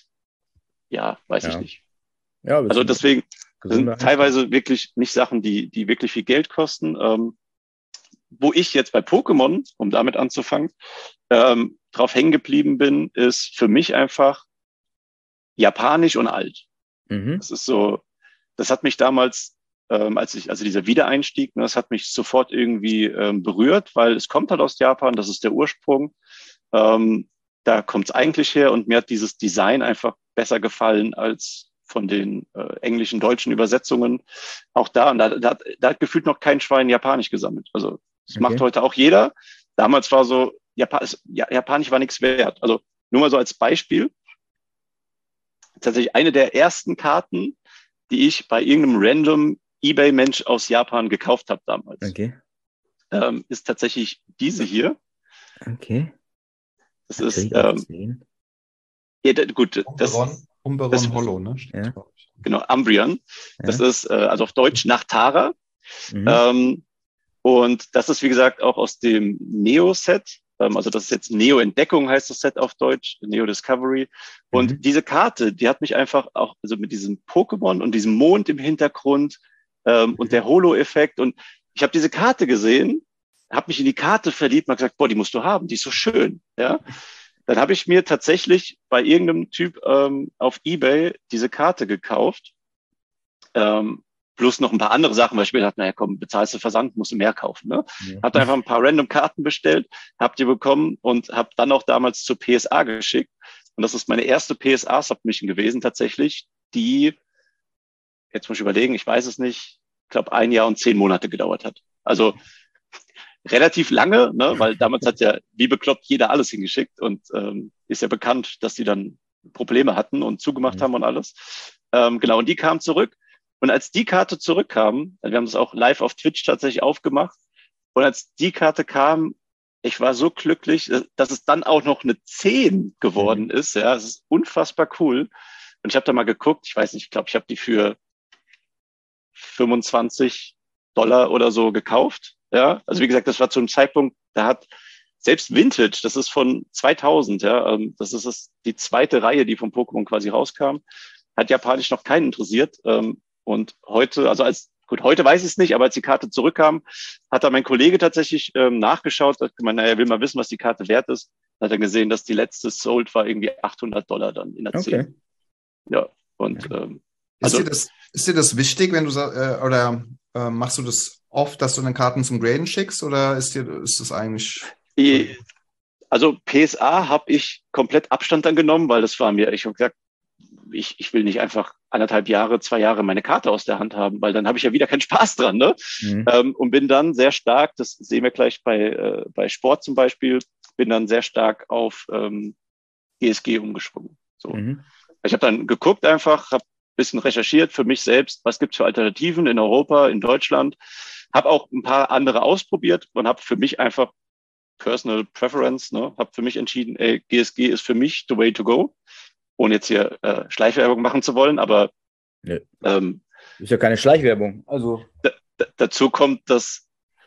ja, weiß Ja. ich nicht. Ja, aber Also das ist deswegen eine sind gesunde teilweise wirklich nicht Sachen, die, die wirklich viel Geld kosten. Ähm, wo ich jetzt bei Pokémon, um damit anzufangen, ähm, drauf hängen geblieben bin, ist für mich einfach japanisch und alt. Einstellung. Mhm. Das ist so, das hat mich damals, ähm, als ich, also dieser Wiedereinstieg, ne, das hat mich sofort irgendwie ähm, berührt, weil es kommt halt aus Japan, das ist der Ursprung. Ähm, da kommt es eigentlich her und mir hat dieses Design einfach besser gefallen als von den äh, englischen, deutschen Übersetzungen. Auch da, und da, da, da hat gefühlt noch kein Schwein Japanisch gesammelt. Also das Okay. macht heute auch jeder. Damals war so, Japan, ja, Japanisch war nichts wert. Also nur mal so als Beispiel. Tatsächlich eine der ersten Karten, die ich bei irgendeinem random eBay-Mensch aus Japan gekauft habe damals, Okay. ähm, ist tatsächlich diese hier. Okay. Das Da krieg ist, ich auch ähm, zehn. ja, da- gut, das, Umberon, Umberon das- Hollow, ne? Steht Ja. drauf. genau, Umbreon. Das Ja. ist, äh, also auf Deutsch Nachtara. Mhm. Ähm, und das ist, wie gesagt, auch aus dem Neo-Set. Ähm, also das ist jetzt Neo-Entdeckung, heißt das Set auf Deutsch, Neo-Discovery. Und Mhm. diese Karte, die hat mich einfach auch, also mit diesem Pokémon und diesem Mond im Hintergrund ähm, und der Holo-Effekt. Und ich habe diese Karte gesehen, habe mich in die Karte verliebt und hab gesagt, boah, die musst du haben, die ist so schön. Ja. Dann habe ich mir tatsächlich bei irgendeinem Typ ähm, auf eBay diese Karte gekauft. Ähm, plus noch ein paar andere Sachen, weil ich mir dachte, naja, komm, bezahlst du Versand, musst du mehr kaufen. Ne? Ja. Hab da einfach ein paar random Karten bestellt, hab die bekommen und hab dann auch damals zur P S A geschickt. Und das ist meine erste P S A-Submission gewesen tatsächlich, die, jetzt muss ich überlegen, ich weiß es nicht, ich glaube ein Jahr und zehn Monate gedauert hat. Also relativ lange, ne? Weil damals hat ja wie bekloppt jeder alles hingeschickt und ähm, ist ja bekannt, dass die dann Probleme hatten und zugemacht Mhm. haben und alles. Ähm, genau, und die kam zurück. Und als die Karte zurückkam, wir haben das auch live auf Twitch tatsächlich aufgemacht, und als die Karte kam, ich war so glücklich, dass es dann auch noch eine zehn geworden ist. Ja, es ist unfassbar cool. Und ich habe da mal geguckt, ich weiß nicht, ich glaube, ich habe die für fünfundzwanzig Dollar oder so gekauft. Ja, also wie gesagt, das war zu einem Zeitpunkt, da hat selbst Vintage, das ist von zweitausend, ja, ähm, das ist das, die zweite Reihe, die vom Pokémon quasi rauskam, hat Japanisch noch keinen interessiert. Ähm, und heute, also als, gut, heute weiß ich es nicht, aber als die Karte zurückkam, hat da mein Kollege tatsächlich ähm, nachgeschaut, hat gemeint, naja, er will mal wissen, was die Karte wert ist. Dann hat er gesehen, dass die letzte Sold war irgendwie achthundert Dollar dann in der Okay. zehn. Ja, und ähm, Ist, also, dir das, ist dir das wichtig, wenn du sa- äh, oder äh, machst du das oft, dass du deine Karten zum Graden schickst, oder ist dir ist das eigentlich? die, also P S A habe ich komplett Abstand dann genommen, weil das war mir, ich habe gesagt, ich, ich will nicht einfach anderthalb Jahre, zwei Jahre meine Karte aus der Hand haben, weil dann habe ich ja wieder keinen Spaß dran, ne? Mhm. Ähm, und bin dann sehr stark, das sehen wir gleich bei, äh, bei Sport zum Beispiel, bin dann sehr stark auf ähm, G S G umgeschwungen. So. Mhm. Ich habe dann geguckt einfach, habe ein bisschen recherchiert für mich selbst, was gibt's für Alternativen in Europa, in Deutschland, habe auch ein paar andere ausprobiert und habe für mich einfach Personal Preference, ne, habe für mich entschieden, ey, G S G ist für mich the way to go, ohne jetzt hier äh, Schleichwerbung machen zu wollen, aber nee. ähm, ist ja keine Schleichwerbung. Also dazu kommt, dass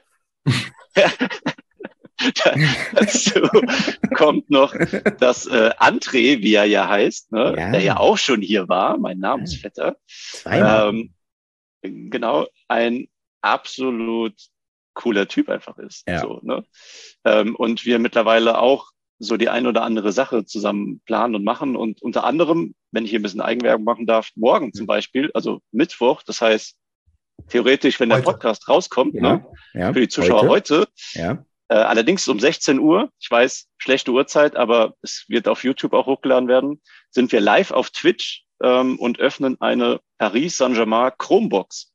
dazu kommt noch, dass äh, André, wie er ja heißt, ne, ja. der ja auch schon hier war, mein Namensvetter, ähm, genau, ein absolut cooler Typ einfach ist. Ja. So, ne? ähm, und wir mittlerweile auch so die ein oder andere Sache zusammen planen und machen. Und unter anderem, wenn ich hier ein bisschen Eigenwerbung machen darf, morgen zum Beispiel, also Mittwoch, das heißt, theoretisch, wenn der heute. Podcast rauskommt, ja, ne, ja, für die Zuschauer heute, heute ja. äh, allerdings um sechzehn Uhr, ich weiß, schlechte Uhrzeit, aber es wird auf YouTube auch hochgeladen werden, sind wir live auf Twitch ähm, und öffnen eine Paris Saint-Germain Chromebox,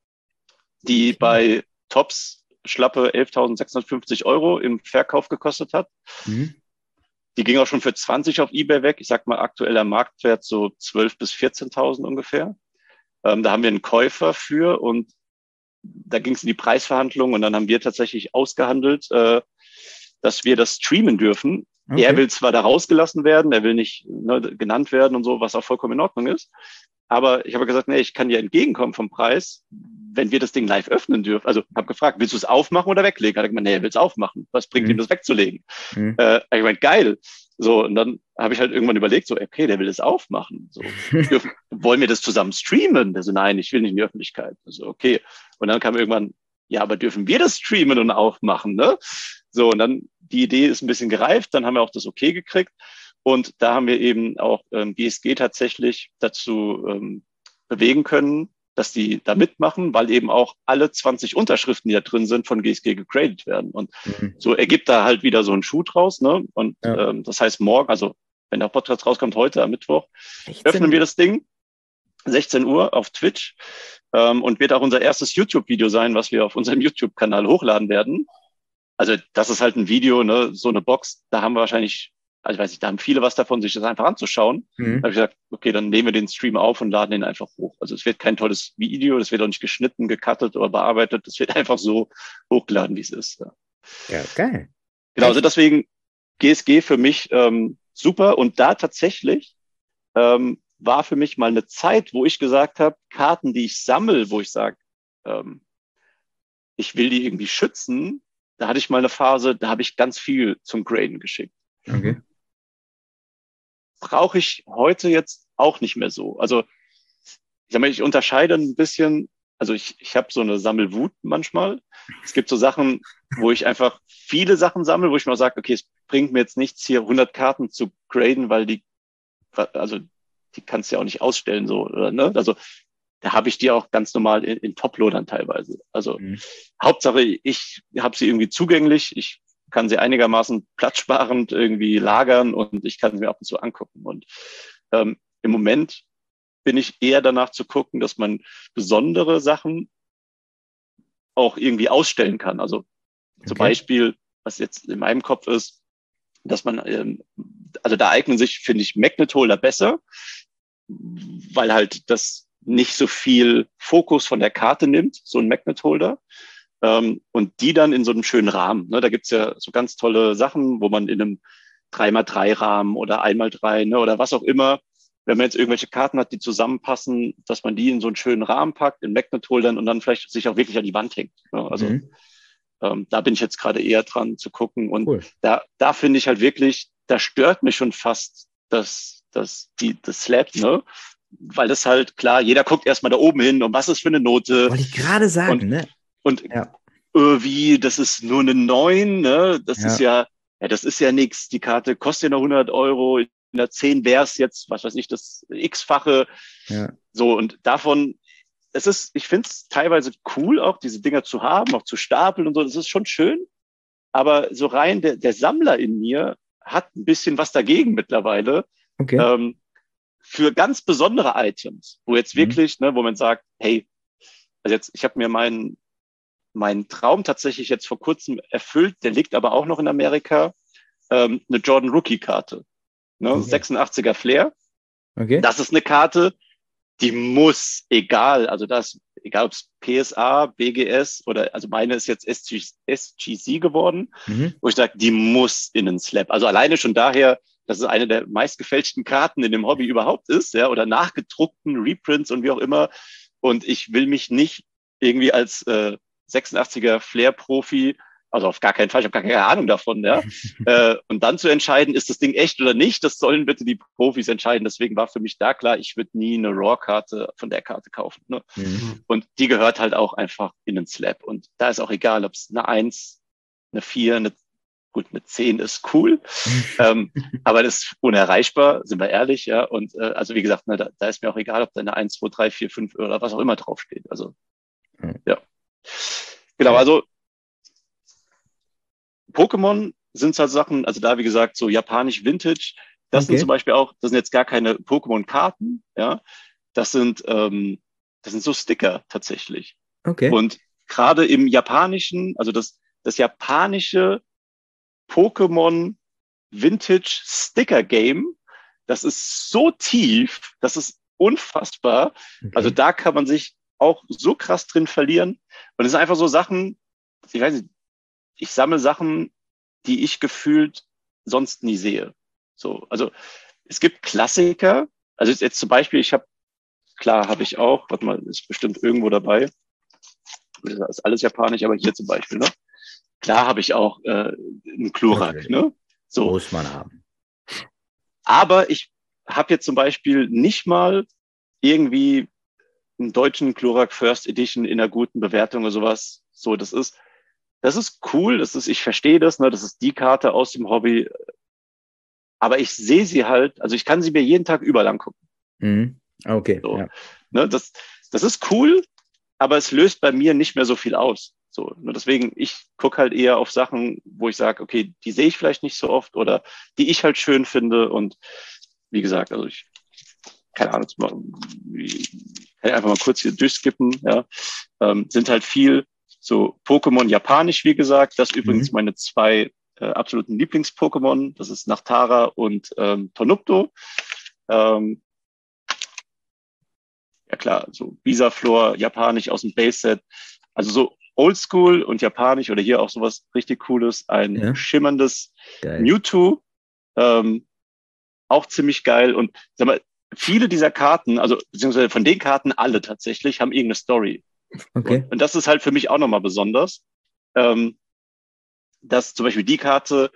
die okay. bei Tops schlappe elftausendsechshundertfünfzig Euro im Verkauf gekostet hat. Mhm. Die ging auch schon für zwanzig auf eBay weg. Ich sag mal, aktueller Marktwert so zwölf bis vierzehntausend ungefähr. Ähm, da haben wir einen Käufer für und da ging es in die Preisverhandlungen und dann haben wir tatsächlich ausgehandelt, äh, dass wir das streamen dürfen. Okay. Er will zwar da rausgelassen werden, er will nicht ne, genannt werden und so, was auch vollkommen in Ordnung ist. Aber ich habe gesagt, nee, ich kann dir entgegenkommen vom Preis, wenn wir das Ding live öffnen dürfen. Also habe gefragt, willst du es aufmachen oder weglegen? Hat er gemeint, nee, er will es aufmachen. Was bringt mhm. ihm das wegzulegen? Mhm. Äh, ich meine, geil. So, und dann habe ich halt irgendwann überlegt, so, okay, der will es aufmachen. So, dürfen, wollen wir das zusammen streamen? Der so, nein, ich will nicht in die Öffentlichkeit. Also, okay. Und dann kam irgendwann, ja, aber dürfen wir das streamen und aufmachen, ne? So, und dann, die Idee ist ein bisschen gereift, dann haben wir auch das Okay gekriegt. Und da haben wir eben auch ähm, G S G tatsächlich dazu ähm, bewegen können, dass die da mitmachen, weil eben auch alle zwanzig Unterschriften, die da drin sind, von G S G gegradet werden. Und mhm. so ergibt da halt wieder so ein Schuh draus, ne? Und ja. ähm, das heißt morgen, also wenn der Podcast rauskommt, heute am Mittwoch, öffnen wir das Ding, sechzehn Uhr auf Twitch, ähm, und wird auch unser erstes YouTube-Video sein, was wir auf unserem YouTube-Kanal hochladen werden. Also das ist halt ein Video, ne? So eine Box, da haben wir wahrscheinlich, also ich weiß nicht, da haben viele was davon, sich das einfach anzuschauen. Mhm. Da habe ich gesagt, okay, dann nehmen wir den Stream auf und laden den einfach hoch. Also es wird kein tolles Video, das wird auch nicht geschnitten, gecuttet oder bearbeitet. Das wird einfach so hochgeladen, wie es ist. Ja, ja geil. Genau, also deswegen G S G für mich ähm, super. Und da tatsächlich ähm, war für mich mal eine Zeit, wo ich gesagt habe, Karten, die ich sammle, wo ich sage, ähm, ich will die irgendwie schützen, da hatte ich mal eine Phase, da habe ich ganz viel zum Graden geschickt. Okay. Brauche ich heute jetzt auch nicht mehr so. Also ich sag mal, ich unterscheide ein bisschen, also ich, ich habe so eine Sammelwut manchmal. Es gibt so Sachen, wo ich einfach viele Sachen sammle, wo ich mal sage, okay, es bringt mir jetzt nichts, hier hundert Karten zu graden, weil die, also die kannst du ja auch nicht ausstellen, so, oder, ne? Also da habe ich die auch ganz normal in, in Top-Loadern teilweise. Also mhm. Hauptsache, ich habe sie irgendwie zugänglich, ich kann sie einigermaßen platzsparend irgendwie lagern und ich kann sie mir ab und zu angucken. Und ähm, im Moment bin ich eher danach zu gucken, dass man besondere Sachen auch irgendwie ausstellen kann. Also okay. Zum Beispiel, was jetzt in meinem Kopf ist, dass man, ähm, also da eignen sich, finde ich, Magnet Holder besser, weil halt das nicht so viel Fokus von der Karte nimmt, so ein Magnet Holder. Ähm, und die dann in so einem schönen Rahmen. Ne? Da gibt's ja so ganz tolle Sachen, wo man in einem drei mal drei Rahmen oder eins mal drei, ne, oder was auch immer, wenn man jetzt irgendwelche Karten hat, die zusammenpassen, dass man die in so einen schönen Rahmen packt, in Magnet-Holdern und dann vielleicht sich auch wirklich an die Wand hängt. Ne? Also mhm. ähm, da bin ich jetzt gerade eher dran zu gucken. Und cool. da, da finde ich halt wirklich, da stört mich schon fast das, das, die, das Slab, ne? Weil das halt, klar, jeder guckt erstmal da oben hin und was ist für eine Note. Wollte ich gerade sagen, und, ne? Und ja. äh, wie, das ist nur eine neun, ne? Das ja. ist ja, ja, das ist ja nichts. Die Karte kostet ja noch hundert Euro. In der zehn wäre es jetzt, was weiß ich, das X-fache. Ja. So, und davon, es ist, ich finde es teilweise cool, auch diese Dinger zu haben, auch zu stapeln und so. Das ist schon schön. Aber so rein, der, der Sammler in mir hat ein bisschen was dagegen mittlerweile. Okay. Ähm, für ganz besondere Items, wo jetzt Mhm. wirklich, ne, wo man sagt, hey, also jetzt, ich habe mir meinen meinen Traum tatsächlich jetzt vor kurzem erfüllt, der liegt aber auch noch in Amerika, ähm, eine Jordan Rookie-Karte, ne, Okay. sechsundachtziger Flair. Okay. Das ist eine Karte, die muss, egal, also das, egal ob es P S A, B G S oder, also meine ist jetzt S G C geworden, Mhm. wo ich sage, die muss in den Slab. Also alleine schon daher, dass es eine der meistgefälschten Karten in dem Hobby überhaupt ist, ja, oder nachgedruckten Reprints und wie auch immer. Und ich will mich nicht irgendwie als äh, sechsundachtziger Flair-Profi, also auf gar keinen Fall, ich habe gar keine Ahnung davon, ja. äh, und dann zu entscheiden, ist das Ding echt oder nicht, das sollen bitte die Profis entscheiden. Deswegen war für mich da klar, ich würde nie eine Raw-Karte von der Karte kaufen. Ne? Mhm. Und die gehört halt auch einfach in den Slab. Und da ist auch egal, ob es eine eins, eine vier, eine, gut, eine zehn ist cool, ähm, aber das ist unerreichbar, sind wir ehrlich, ja. Und äh, also wie gesagt, ne, da, da ist mir auch egal, ob da eine eins, zwei, drei, vier, fünf oder was auch immer draufsteht. Also, Mhm. ja. Genau, Geil. also Pokémon sind halt Sachen, also da wie gesagt, so japanisch Vintage, das Okay. sind zum Beispiel auch, das sind jetzt gar keine Pokémon-Karten, ja, das sind, ähm, das sind so Sticker tatsächlich. Okay. Und gerade im Japanischen, also das, das japanische Pokémon Vintage Sticker Game, das ist so tief, das ist unfassbar. Also Okay. da kann man sich auch so krass drin verlieren. Und es sind einfach so Sachen, ich weiß nicht, ich sammle Sachen, die ich gefühlt sonst nie sehe. So, also es gibt Klassiker. Also jetzt, jetzt zum Beispiel, ich habe, klar, habe ich auch, warte mal, ist bestimmt irgendwo dabei. Das ist alles japanisch, aber hier zum Beispiel, ne? Klar habe ich auch äh, einen Klurak, Natürlich. ne? So. Muss man haben. Aber ich habe jetzt zum Beispiel nicht mal irgendwie einen deutschen Klurak First Edition in einer guten Bewertung oder sowas. So, das ist, das ist cool, das ist, ich verstehe das, ne, das ist die Karte aus dem Hobby. Aber ich sehe sie halt, also ich kann sie mir jeden Tag überall angucken. Mhm. Okay. So, Ja. ne, das, das ist cool, aber es löst bei mir nicht mehr so viel aus. So, ne, deswegen, ich gucke halt eher auf Sachen, wo ich sage, okay, die sehe ich vielleicht nicht so oft oder die ich halt schön finde. Und wie gesagt, also ich, keine Ahnung, ich kann einfach mal kurz hier durchskippen, ja, ähm, sind halt viel so Pokémon japanisch, wie gesagt. Das übrigens Mhm. meine zwei äh, absoluten Lieblings-Pokémon. Das ist Nachtara und ähm, Tonupto. Ähm, ja klar, so Bisaflor, japanisch aus dem Base-Set. Also so Oldschool und japanisch oder hier auch sowas richtig Cooles. Ein Ja. schimmerndes Geil. Mewtwo. Ähm, auch ziemlich geil. Und sag mal, viele dieser Karten, also beziehungsweise von den Karten alle tatsächlich, haben irgendeine Story. Okay. Und, und das ist halt für mich auch nochmal besonders. Ähm, dass zum Beispiel die Karte,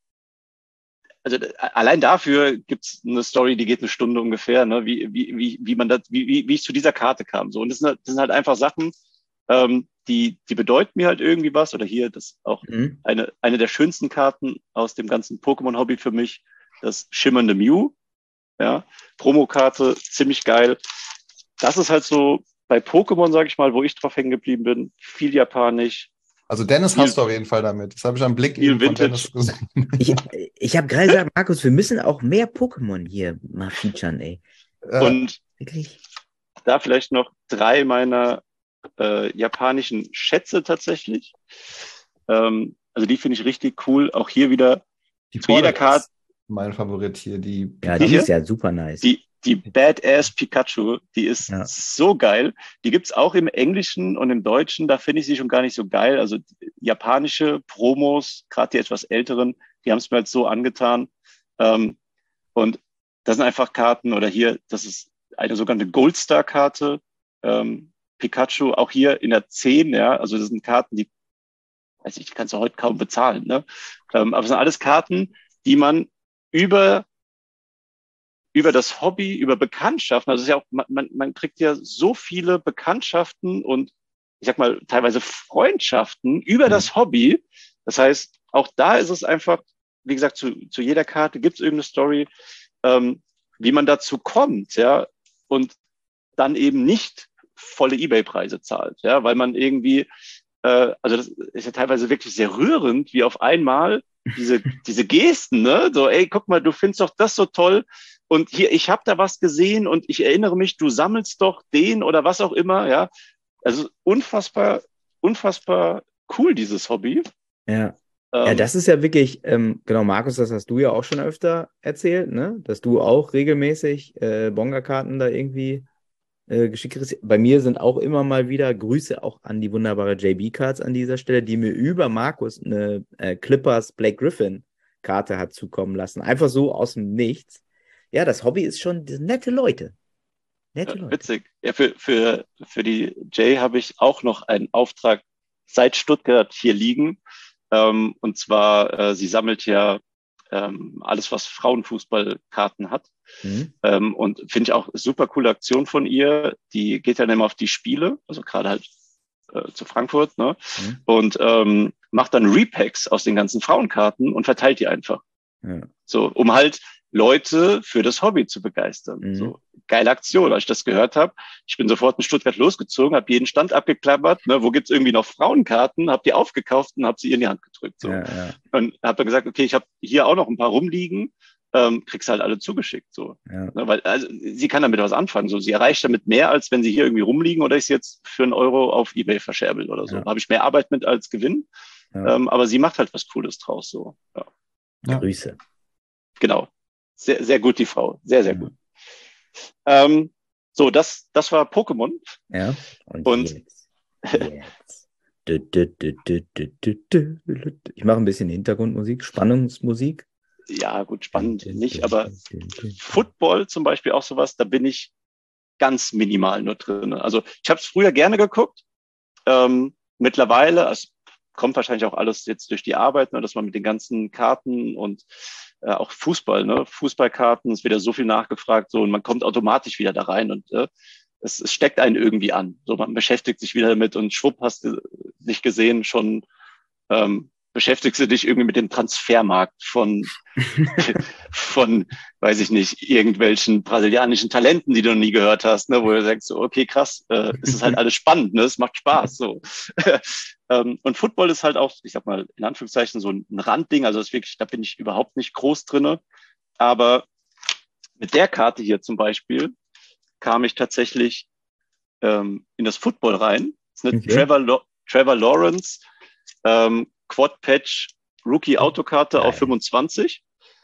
also äh, allein dafür gibt's eine Story, die geht eine Stunde ungefähr, ne? wie, wie, wie, wie man das, wie, wie, wie ich zu dieser Karte kam. So, und das sind, halt- das sind halt einfach Sachen, ähm, die, die bedeuten mir halt irgendwie was. Oder hier, das ist auch Mhm. eine, eine der schönsten Karten aus dem ganzen Pokémon-Hobby für mich, das schimmernde Mew. Ja, Promokarte, ziemlich geil. Das ist halt so bei Pokémon, sage ich mal, wo ich drauf hängen geblieben bin. Viel Japanisch, Also Dennis viel, hast du auf jeden Fall damit. Das habe ich am Blick viel eben von Vintage. Dennis gesehen. Ich, ich habe gerade gesagt, Markus, wir müssen auch mehr Pokémon hier mal featuren, ey. Äh, Und Wirklich? da vielleicht noch drei meiner äh, japanischen Schätze tatsächlich. Ähm, also die finde ich richtig cool. Auch hier wieder die zu jeder Vorderseite Karte, ist mein Favorit hier, die Ja, Die die hier? ist ja super nice. die, die Badass Pikachu, die ist Ja. so geil. Die gibt's auch im Englischen und im Deutschen. Da finde ich sie schon gar nicht so geil. Also japanische Promos, gerade die etwas älteren, die haben es mir halt so angetan. Ähm, und das sind einfach Karten, oder hier, das ist eine sogenannte Goldstar-Karte. Ähm, Pikachu, auch hier in der zehn, ja, also das sind Karten, die, weiß ich, die kannst du heute kaum bezahlen, ne? Ähm, aber es sind alles Karten, die man über über das Hobby, über Bekanntschaften, also es ist ja auch, man, man kriegt ja so viele Bekanntschaften und ich sag mal teilweise Freundschaften über Mhm. das Hobby. Das heißt, auch da ist es einfach, wie gesagt, zu, zu jeder Karte gibt es irgendeine Story, ähm, wie man dazu kommt, ja, und dann eben nicht volle eBay-Preise zahlt, ja, weil man irgendwie, äh, also das ist ja teilweise wirklich sehr rührend, wie auf einmal diese, diese Gesten, ne, so, ey, guck mal, du findest doch das so toll, und hier, ich habe da was gesehen und ich erinnere mich, du sammelst doch den oder was auch immer, ja. Also unfassbar, unfassbar cool, dieses Hobby. Ja. Ähm, Ja, das ist ja wirklich, ähm, genau, Markus, das hast du ja auch schon öfter erzählt, ne? Dass du auch regelmäßig äh, Bonga-Karten da irgendwie äh, geschickt kriegst. Bei mir sind auch immer mal wieder Grüße auch an die wunderbare J B-Cards an dieser Stelle, die mir über Markus eine äh, Clippers Blake Griffin-Karte hat zukommen lassen. Einfach so aus dem Nichts. Ja, das Hobby ist schon das sind nette Leute. Nette Ja, Leute. witzig. Ja, für, für, für die Jay habe ich auch noch einen Auftrag seit Stuttgart hier liegen. Ähm, und zwar, äh, sie sammelt ja ähm, alles, was Frauenfußballkarten hat. Mhm. Ähm, und finde ich auch super coole Aktion von ihr. Die geht dann immer auf die Spiele, also gerade halt äh, zu Frankfurt, ne? Mhm. Und ähm, macht dann Repacks aus den ganzen Frauenkarten und verteilt die einfach. Ja. So, um halt Leute für das Hobby zu begeistern. Mhm. So, geile Aktion, als ich das gehört habe. Ich bin sofort in Stuttgart losgezogen, habe jeden Stand abgeklappert, ne, wo gibt's irgendwie noch Frauenkarten, habe die aufgekauft und habe sie ihr in die Hand gedrückt. So. Ja, ja, Und habe dann gesagt, okay, ich habe hier auch noch ein paar rumliegen, ähm, kriegst halt alle zugeschickt. So. ja. Ne, weil also, sie kann damit was anfangen. So. Sie erreicht damit mehr, als wenn sie hier irgendwie rumliegen oder ich sie jetzt für einen Euro auf Ebay verscherbel oder so. Ja. Da habe ich mehr Arbeit mit als Gewinn. Ja. Ähm, aber sie macht halt was Cooles draus. So. Ja. Ja. Grüße. Genau. Sehr, sehr gut, die Frau. Sehr, sehr Ja. gut. Ähm, so, das, das war Pokémon. Ja. Und, Und- jetzt. Jetzt. Du, du, du, du, du, du, du, du. Ich mache ein bisschen Hintergrundmusik, Spannungsmusik. Ja, gut, spannend nicht, aber Football zum Beispiel auch sowas, da bin ich ganz minimal nur drin. Also ich habe es früher gerne geguckt. Ähm, mittlerweile, es kommt wahrscheinlich auch alles jetzt durch die Arbeit, ne, dass man mit den ganzen Karten und äh, auch Fußball, ne, Fußballkarten, ist wieder so viel nachgefragt, so und man kommt automatisch wieder da rein und äh, es, es steckt einen irgendwie an. So, man beschäftigt sich wieder damit und schwupp hast du dich gesehen, schon ähm, beschäftigst du dich irgendwie mit dem Transfermarkt von, von, weiß ich nicht, irgendwelchen brasilianischen Talenten, die du noch nie gehört hast, ne, wo du sagst, so, okay, krass, äh, es ist halt alles spannend, ne, es macht Spaß, so. ähm, und Football ist halt auch, ich sag mal, in Anführungszeichen so ein Randding, also das ist wirklich, da bin ich überhaupt nicht groß drinne, aber mit der Karte hier zum Beispiel kam ich tatsächlich ähm, in das Football rein. Das ist eine Okay. Trevor, Lo- Trevor Lawrence ähm, Quad-Patch Rookie-Autokarte Geil. auf fünfundzwanzig.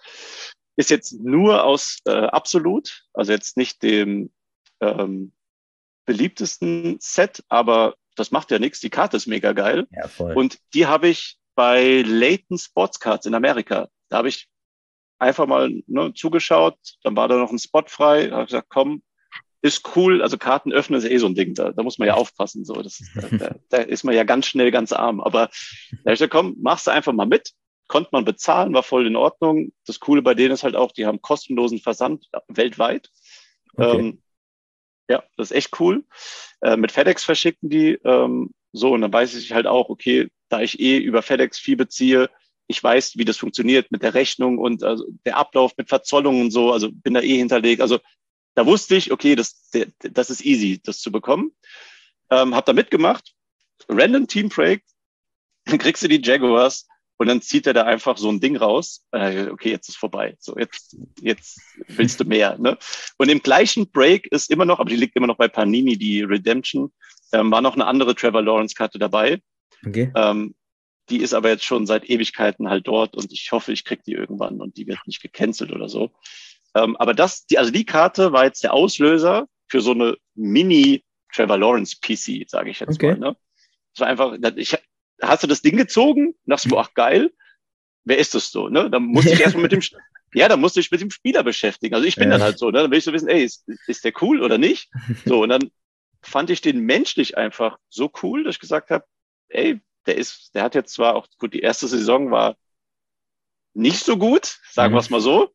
Ist jetzt nur aus äh, Absolut, also jetzt nicht dem ähm, beliebtesten Set, aber das macht ja nichts. Die Karte ist mega geil. Ja, voll. Und die habe ich bei Leighton Sports Cards in Amerika. Da habe ich einfach mal ne, zugeschaut, dann war da noch ein Spot frei, da habe ich gesagt, komm, ist cool, also Karten öffnen ist eh so ein Ding, da, da muss man ja aufpassen, so, das ist, da, da, da ist man ja ganz schnell ganz arm, aber da habe ich gesagt, komm, machst du einfach mal mit, konnte man bezahlen, war voll in Ordnung. Das Coole bei denen ist halt auch, die haben kostenlosen Versand weltweit. Okay. Ähm, ja, das ist echt cool. Äh, mit FedEx verschicken die ähm, so und dann weiß ich halt auch, okay, da ich eh über FedEx viel beziehe, ich weiß, wie das funktioniert mit der Rechnung und also der Ablauf mit Verzollung und so, also bin da eh hinterlegt. Also da wusste ich, okay, das, das ist easy, das zu bekommen. Ähm, hab da mitgemacht, Random Team Break, dann kriegst du die Jaguars und dann zieht er da einfach so ein Ding raus. Äh, okay, jetzt ist vorbei. So, jetzt, jetzt willst du mehr. Ne? Und im gleichen Break ist immer noch, aber die liegt immer noch bei Panini, die Redemption, ähm, war noch eine andere Trevor Lawrence-Karte dabei. Okay. Ähm, die ist aber jetzt schon seit Ewigkeiten halt dort und ich hoffe, ich krieg die irgendwann und die wird nicht gecancelt oder so. Ähm, aber das, die, also die Karte war jetzt der Auslöser für so eine Mini Trevor Lawrence P C, sage ich jetzt Okay. mal. Ne? Das war einfach, ich, hast du das Ding gezogen? Dachtest du, ach geil, wer ist das so? Ne? Dann musste ich erstmal mit dem, ja, dann musste ich mit dem Spieler beschäftigen. Also ich bin Ja. dann halt so, ne? Dann will ich so wissen, ey, ist, ist der cool oder nicht? So, und dann fand ich den menschlich einfach so cool, dass ich gesagt habe, ey, der ist, der hat jetzt zwar auch, gut, die erste Saison war nicht so gut, sagen Mhm. wir es mal so.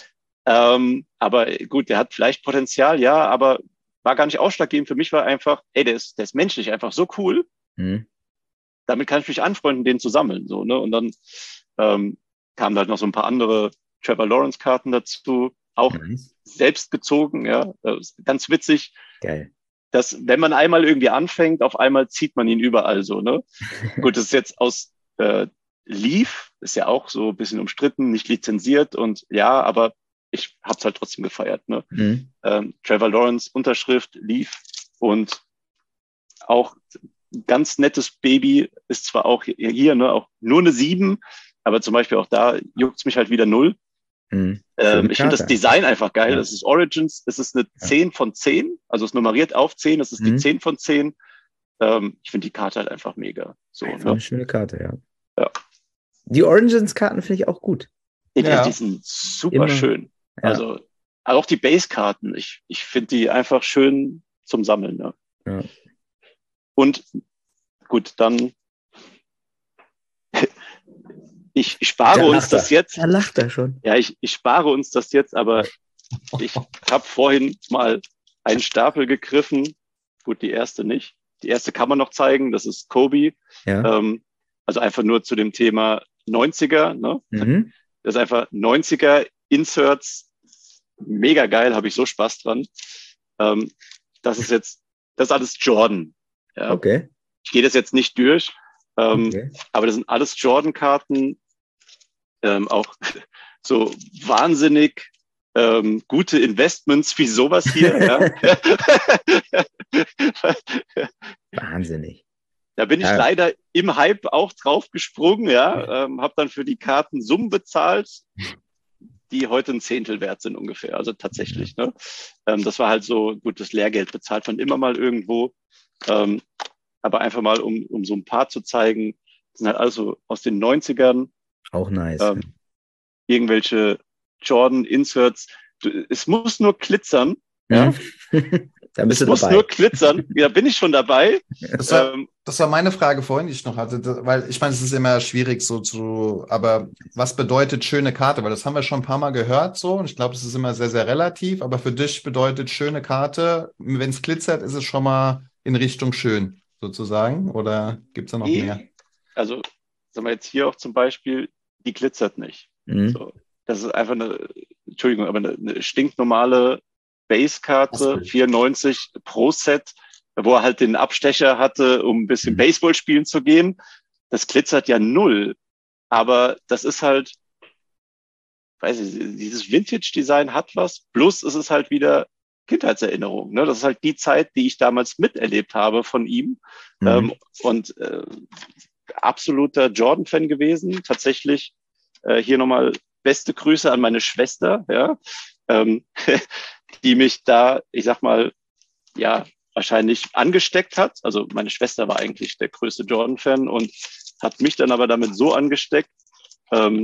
Ähm, aber gut, der hat vielleicht Potenzial, ja, aber war gar nicht ausschlaggebend. Für mich war einfach, ey, der ist, der ist menschlich einfach so cool. Mhm. Damit kann ich mich anfreunden, den zu sammeln, so, ne? Und dann ähm, kamen halt noch so ein paar andere Trevor Lawrence Karten dazu, auch Nice. selbst gezogen, ja, das ist ganz witzig, Geil. dass wenn man einmal irgendwie anfängt, auf einmal zieht man ihn überall so, ne? Gut, das ist jetzt aus äh, Leaf, ist ja auch so ein bisschen umstritten, nicht lizenziert und ja, aber ich habe es halt trotzdem gefeiert. Ne? Mhm. Ähm, Trevor Lawrence, Unterschrift, lief und auch ganz nettes Baby, ist zwar auch hier ne, auch nur eine sieben, aber zum Beispiel auch da juckt es mich halt wieder null. Mhm. Ähm, ich finde das Design einfach geil. Ja. Das ist Origins, es ist eine Ja. zehn von zehn, also es nummeriert auf zehn, das ist Mhm. die zehn von zehn. Ähm, ich finde die Karte halt einfach mega. So, Einfach ne? eine schöne Karte, ja. Ja. Die Origins-Karten finde ich auch gut. Die, Ja. die sind super Immer. schön. Ja. Also auch die Base-Karten, ich, ich finde die einfach schön zum Sammeln. Ne? Ja. Und gut, dann ich, ich spare Da uns lacht er. das jetzt. Da lacht er schon. Ja, ich, ich spare uns das jetzt, aber ich habe vorhin mal einen Stapel gegriffen. Gut, die erste nicht. Die erste kann man noch zeigen, das ist Kobe. Ja. Ähm, also einfach nur zu dem Thema neunziger. Ne? Mhm. Das ist einfach neunziger Inserts. Mega geil, habe ich so Spaß dran. Ähm, das ist jetzt, das ist alles Jordan. Ja? Okay. Ich gehe das jetzt nicht durch, ähm, Okay. aber das sind alles Jordan-Karten. Ähm, auch so wahnsinnig ähm, gute Investments wie sowas hier. Ja. Wahnsinnig. Da bin ich Ja. leider im Hype auch drauf gesprungen, ja, ähm, habe dann für die Karten Summen bezahlt, die heute ein Zehntel wert sind ungefähr. Also tatsächlich. Ne? Ähm, das war halt so gutes Lehrgeld bezahlt von immer mal irgendwo. Ähm, aber einfach mal, um, um so ein paar zu zeigen, das sind halt also aus den neunzigern. Auch nice. Ähm, irgendwelche Jordan-Inserts. Du, es muss nur glitzern. Ja? Mhm. Da bist Es du muss dabei. nur glitzern. Da bin ich schon dabei. Das war, Ähm, das war meine Frage vorhin, die ich noch hatte, da- weil ich meine, es ist immer schwierig so zu, aber was bedeutet schöne Karte? Weil das haben wir schon ein paar Mal gehört so und ich glaube, es ist immer sehr, sehr relativ, aber für dich bedeutet schöne Karte, wenn es glitzert, ist es schon mal in Richtung schön sozusagen oder gibt es da noch nee. mehr? Also, sagen wir jetzt hier auch zum Beispiel, die glitzert nicht. Mhm. So, das ist einfach eine, Entschuldigung, aber eine, eine stinknormale Base-Karte, Ach, vierundneunzig pro Set, wo er halt den Abstecher hatte, um ein bisschen Mhm. Baseball spielen zu gehen. Das glitzert ja null. Aber das ist halt, weiß ich, dieses Vintage-Design hat was, plus es ist halt wieder Kindheitserinnerung. Ne? Das ist halt die Zeit, die ich damals miterlebt habe von ihm. Mhm. Ähm, und äh, absoluter Jordan-Fan gewesen. Tatsächlich äh, hier nochmal beste Grüße an meine Schwester, ja, ähm, die mich da, ich sag mal, ja, wahrscheinlich angesteckt hat. Also meine Schwester war eigentlich der größte Jordan-Fan und hat mich dann aber damit so angesteckt, ähm,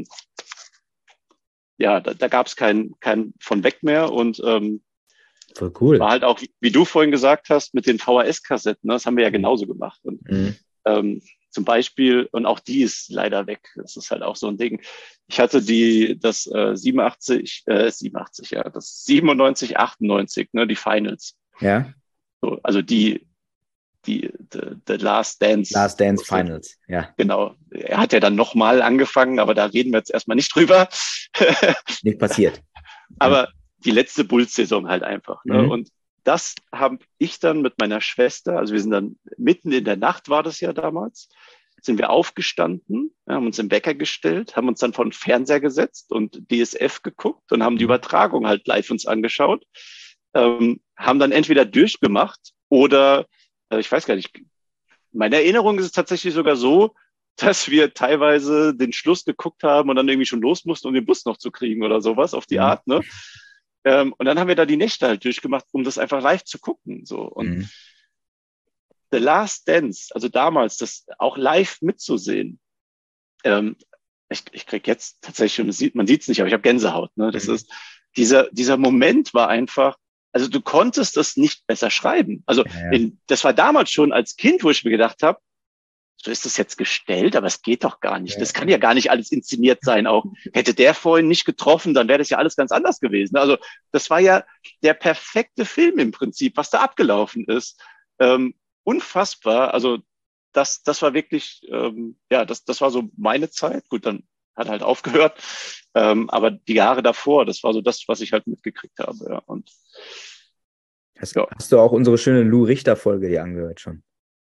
ja, da, da gab es kein, kein von weg mehr und ähm, Voll cool. war halt auch, wie du vorhin gesagt hast, mit den V H S-Kassetten, ne, das haben wir ja genauso gemacht. Und Mhm. ähm, zum Beispiel, und auch die ist leider weg. Das ist halt auch so ein Ding. Ich hatte die, das äh, siebenundachtzig, äh, siebenundachtzig, ja, das siebenundneunzig, achtundneunzig, ne, die Finals. Ja. So, also die, die, the, the Last Dance. Last Dance Finals. Ja. Genau. Er hat ja dann nochmal angefangen, aber da reden wir jetzt erstmal nicht drüber. Nicht passiert. Aber die letzte Bulls-Saison halt einfach. Ne? Mhm. Und das habe ich dann mit meiner Schwester, also wir sind dann mitten in der Nacht, war das ja damals, sind wir aufgestanden, ja, haben uns im Wecker gestellt, haben uns dann vor den Fernseher gesetzt und D S F geguckt und haben die Übertragung halt live uns angeschaut, ähm, haben dann entweder durchgemacht oder, äh, ich weiß gar nicht, meine Erinnerung ist es tatsächlich sogar so, dass wir teilweise den Schluss geguckt haben und dann irgendwie schon los mussten, um den Bus noch zu kriegen oder sowas auf die Mhm. Art, ne? Ähm, und dann haben wir da die Nächte halt durchgemacht, um das einfach live zu gucken. So. Und Mhm. The Last Dance, also damals, das auch live mitzusehen, ähm, ich, ich krieg jetzt tatsächlich, man sieht man sieht's nicht, aber ich habe Gänsehaut. Ne? Das Mhm. ist, dieser, dieser Moment war einfach, also du konntest das nicht besser schreiben. Also Ja, ja. in, das war damals schon als Kind, wo ich mir gedacht habe, so ist das jetzt gestellt, aber es geht doch gar nicht. Ja. Das kann ja gar nicht alles inszeniert sein. Auch hätte der vorhin nicht getroffen, dann wäre das ja alles ganz anders gewesen. Also das war ja der perfekte Film im Prinzip, was da abgelaufen ist. Ähm, unfassbar. Also das, das war wirklich, ähm, ja, das, das war so meine Zeit. Gut, dann hat halt aufgehört. Ähm, aber die Jahre davor, das war so das, was ich halt mitgekriegt habe. Ja. Und Hast, ja. hast du auch unsere schöne Lou Richter-Folge dir angehört schon?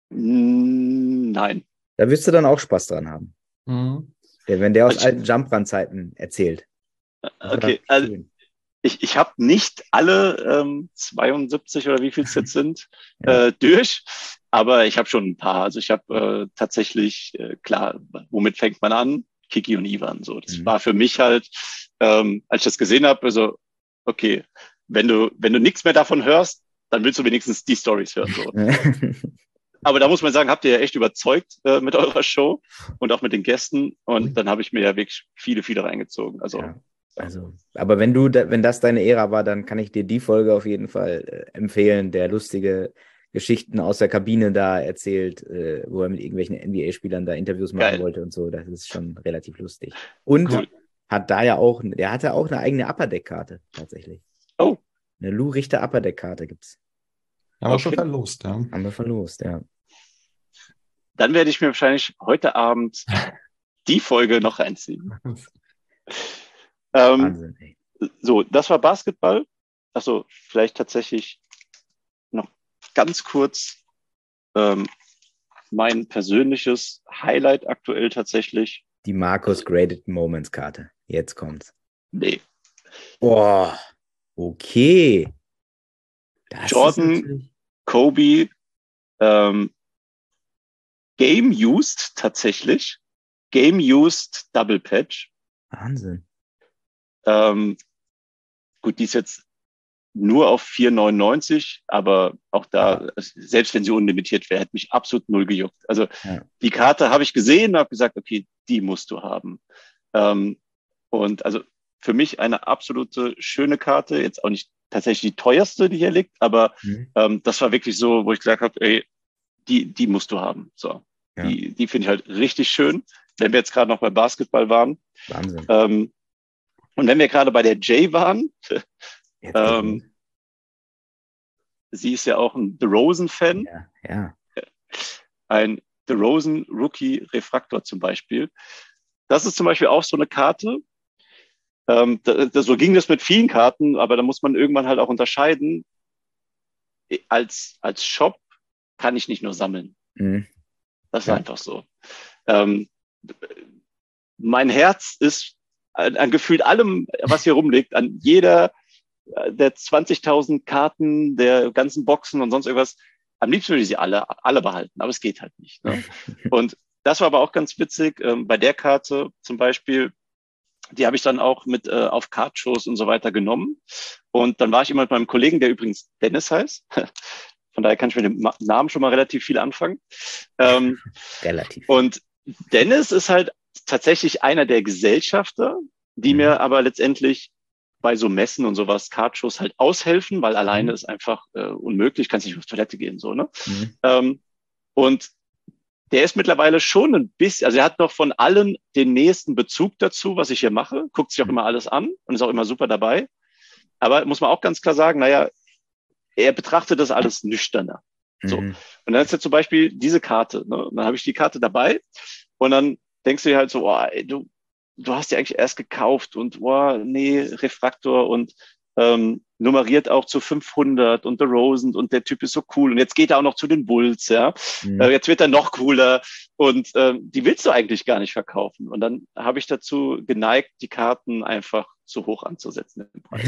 Nein. Da wirst du dann auch Spaß dran haben. Mhm. Der, wenn der aus Also- alten Jump-Run-Zeiten erzählt. Das war Okay, also schön. ich, ich habe nicht alle ähm, zweiundsiebzig oder wie viel es jetzt sind, ja. äh, durch, aber ich habe schon ein paar. Also ich habe äh, tatsächlich, äh, klar, womit fängt man an? Kiki und Ivan. So, das mhm. war für mich halt, ähm, als ich das gesehen habe, also, okay, wenn du, wenn du nichts mehr davon hörst, dann willst du wenigstens die Storys hören. So. Aber da muss man sagen, habt ihr ja echt überzeugt äh, mit eurer Show und auch mit den Gästen. Und dann habe ich mir ja wirklich viele, viele reingezogen. Also, ja. Also, aber wenn du, da, wenn das deine Ära war, dann kann ich dir die Folge auf jeden Fall äh, empfehlen, der lustige Geschichten aus der Kabine da erzählt, äh, wo er mit irgendwelchen N B A-Spielern da Interviews machen Geil. wollte und so. Das ist schon relativ lustig. Und cool. hat da ja auch, der hatte auch eine eigene Upper Deck-Karte tatsächlich. Oh. Eine Lou Richter Upper Deck-Karte gibt's. Haben wir schon verlost, ja. Haben wir verlost, ja. Dann werde ich mir wahrscheinlich heute Abend die Folge noch reinziehen. ähm, Wahnsinn, ey. So, das war Basketball. Achso, vielleicht tatsächlich noch ganz kurz ähm, mein persönliches Highlight aktuell tatsächlich. Die Marcus Graded Moments Karte. Jetzt kommt's. Nee. Boah, okay. Das Jordan, Kobe, ähm, Game Used tatsächlich. Game Used Double Patch. Wahnsinn. Ähm, gut, die ist jetzt nur auf vier neunundneunzig, aber auch da, ja. selbst wenn sie unlimitiert wäre, hätte mich absolut null gejuckt. Also ja. die Karte habe ich gesehen und habe gesagt, okay, die musst du haben. Ähm, und also für mich eine absolute schöne Karte, jetzt auch nicht tatsächlich die teuerste, die hier liegt, aber mhm. ähm, das war wirklich so, wo ich gesagt habe, ey, die, die musst du haben. So, ja. die, die finde ich halt richtig schön, wenn wir jetzt gerade noch bei Basketball waren. Wahnsinn. Ähm, und wenn wir gerade bei der Jay waren, ähm, sie ist ja auch ein DeRozan-Fan. Ja, ja. Ein DeRozan Rookie Refraktor zum Beispiel. Das ist zum Beispiel auch so eine Karte. Ähm, da, da, so ging das mit vielen Karten, aber da muss man irgendwann halt auch unterscheiden. Als, als Shop kann ich nicht nur sammeln. Mhm. Das ist ja. einfach so. Ähm, mein Herz ist an, an gefühlt allem, was hier rumliegt, an jeder der zwanzigtausend Karten, der ganzen Boxen und sonst irgendwas. Am liebsten würde ich sie alle, alle behalten, aber es geht halt nicht. Ne? Und das war aber auch ganz witzig. Ähm, bei der Karte zum Beispiel, die habe ich dann auch mit äh, auf Kartshows und so weiter genommen. Und dann war ich immer mit meinem Kollegen, der übrigens Dennis heißt. Von daher kann ich mit dem Namen schon mal relativ viel anfangen. Ähm, relativ. Und Dennis ist halt tatsächlich einer der Gesellschafter, die mhm. mir aber letztendlich bei so Messen und sowas, Kartshows halt aushelfen, weil alleine mhm. ist einfach äh, unmöglich, kannst nicht auf Toilette gehen, so, ne? Mhm. Ähm, und der ist mittlerweile schon ein bisschen, also er hat noch von allen den nächsten Bezug dazu, was ich hier mache, guckt sich auch immer alles an und ist auch immer super dabei. Aber muss man auch ganz klar sagen, naja, er betrachtet das alles nüchterner. So. Mhm. Und dann ist ja zum Beispiel diese Karte, ne? Und dann habe ich die Karte dabei und dann denkst du dir halt so, oh, ey, du, du hast die eigentlich erst gekauft und, oh, nee, Refraktor und ähm, nummeriert auch zu fünfhundert und DeRozan und der Typ ist so cool und jetzt geht er auch noch zu den Bulls, ja. Mhm. Äh, jetzt wird er noch cooler und ähm, die willst du eigentlich gar nicht verkaufen. Und dann habe ich dazu geneigt, die Karten einfach zu hoch anzusetzen im Preis.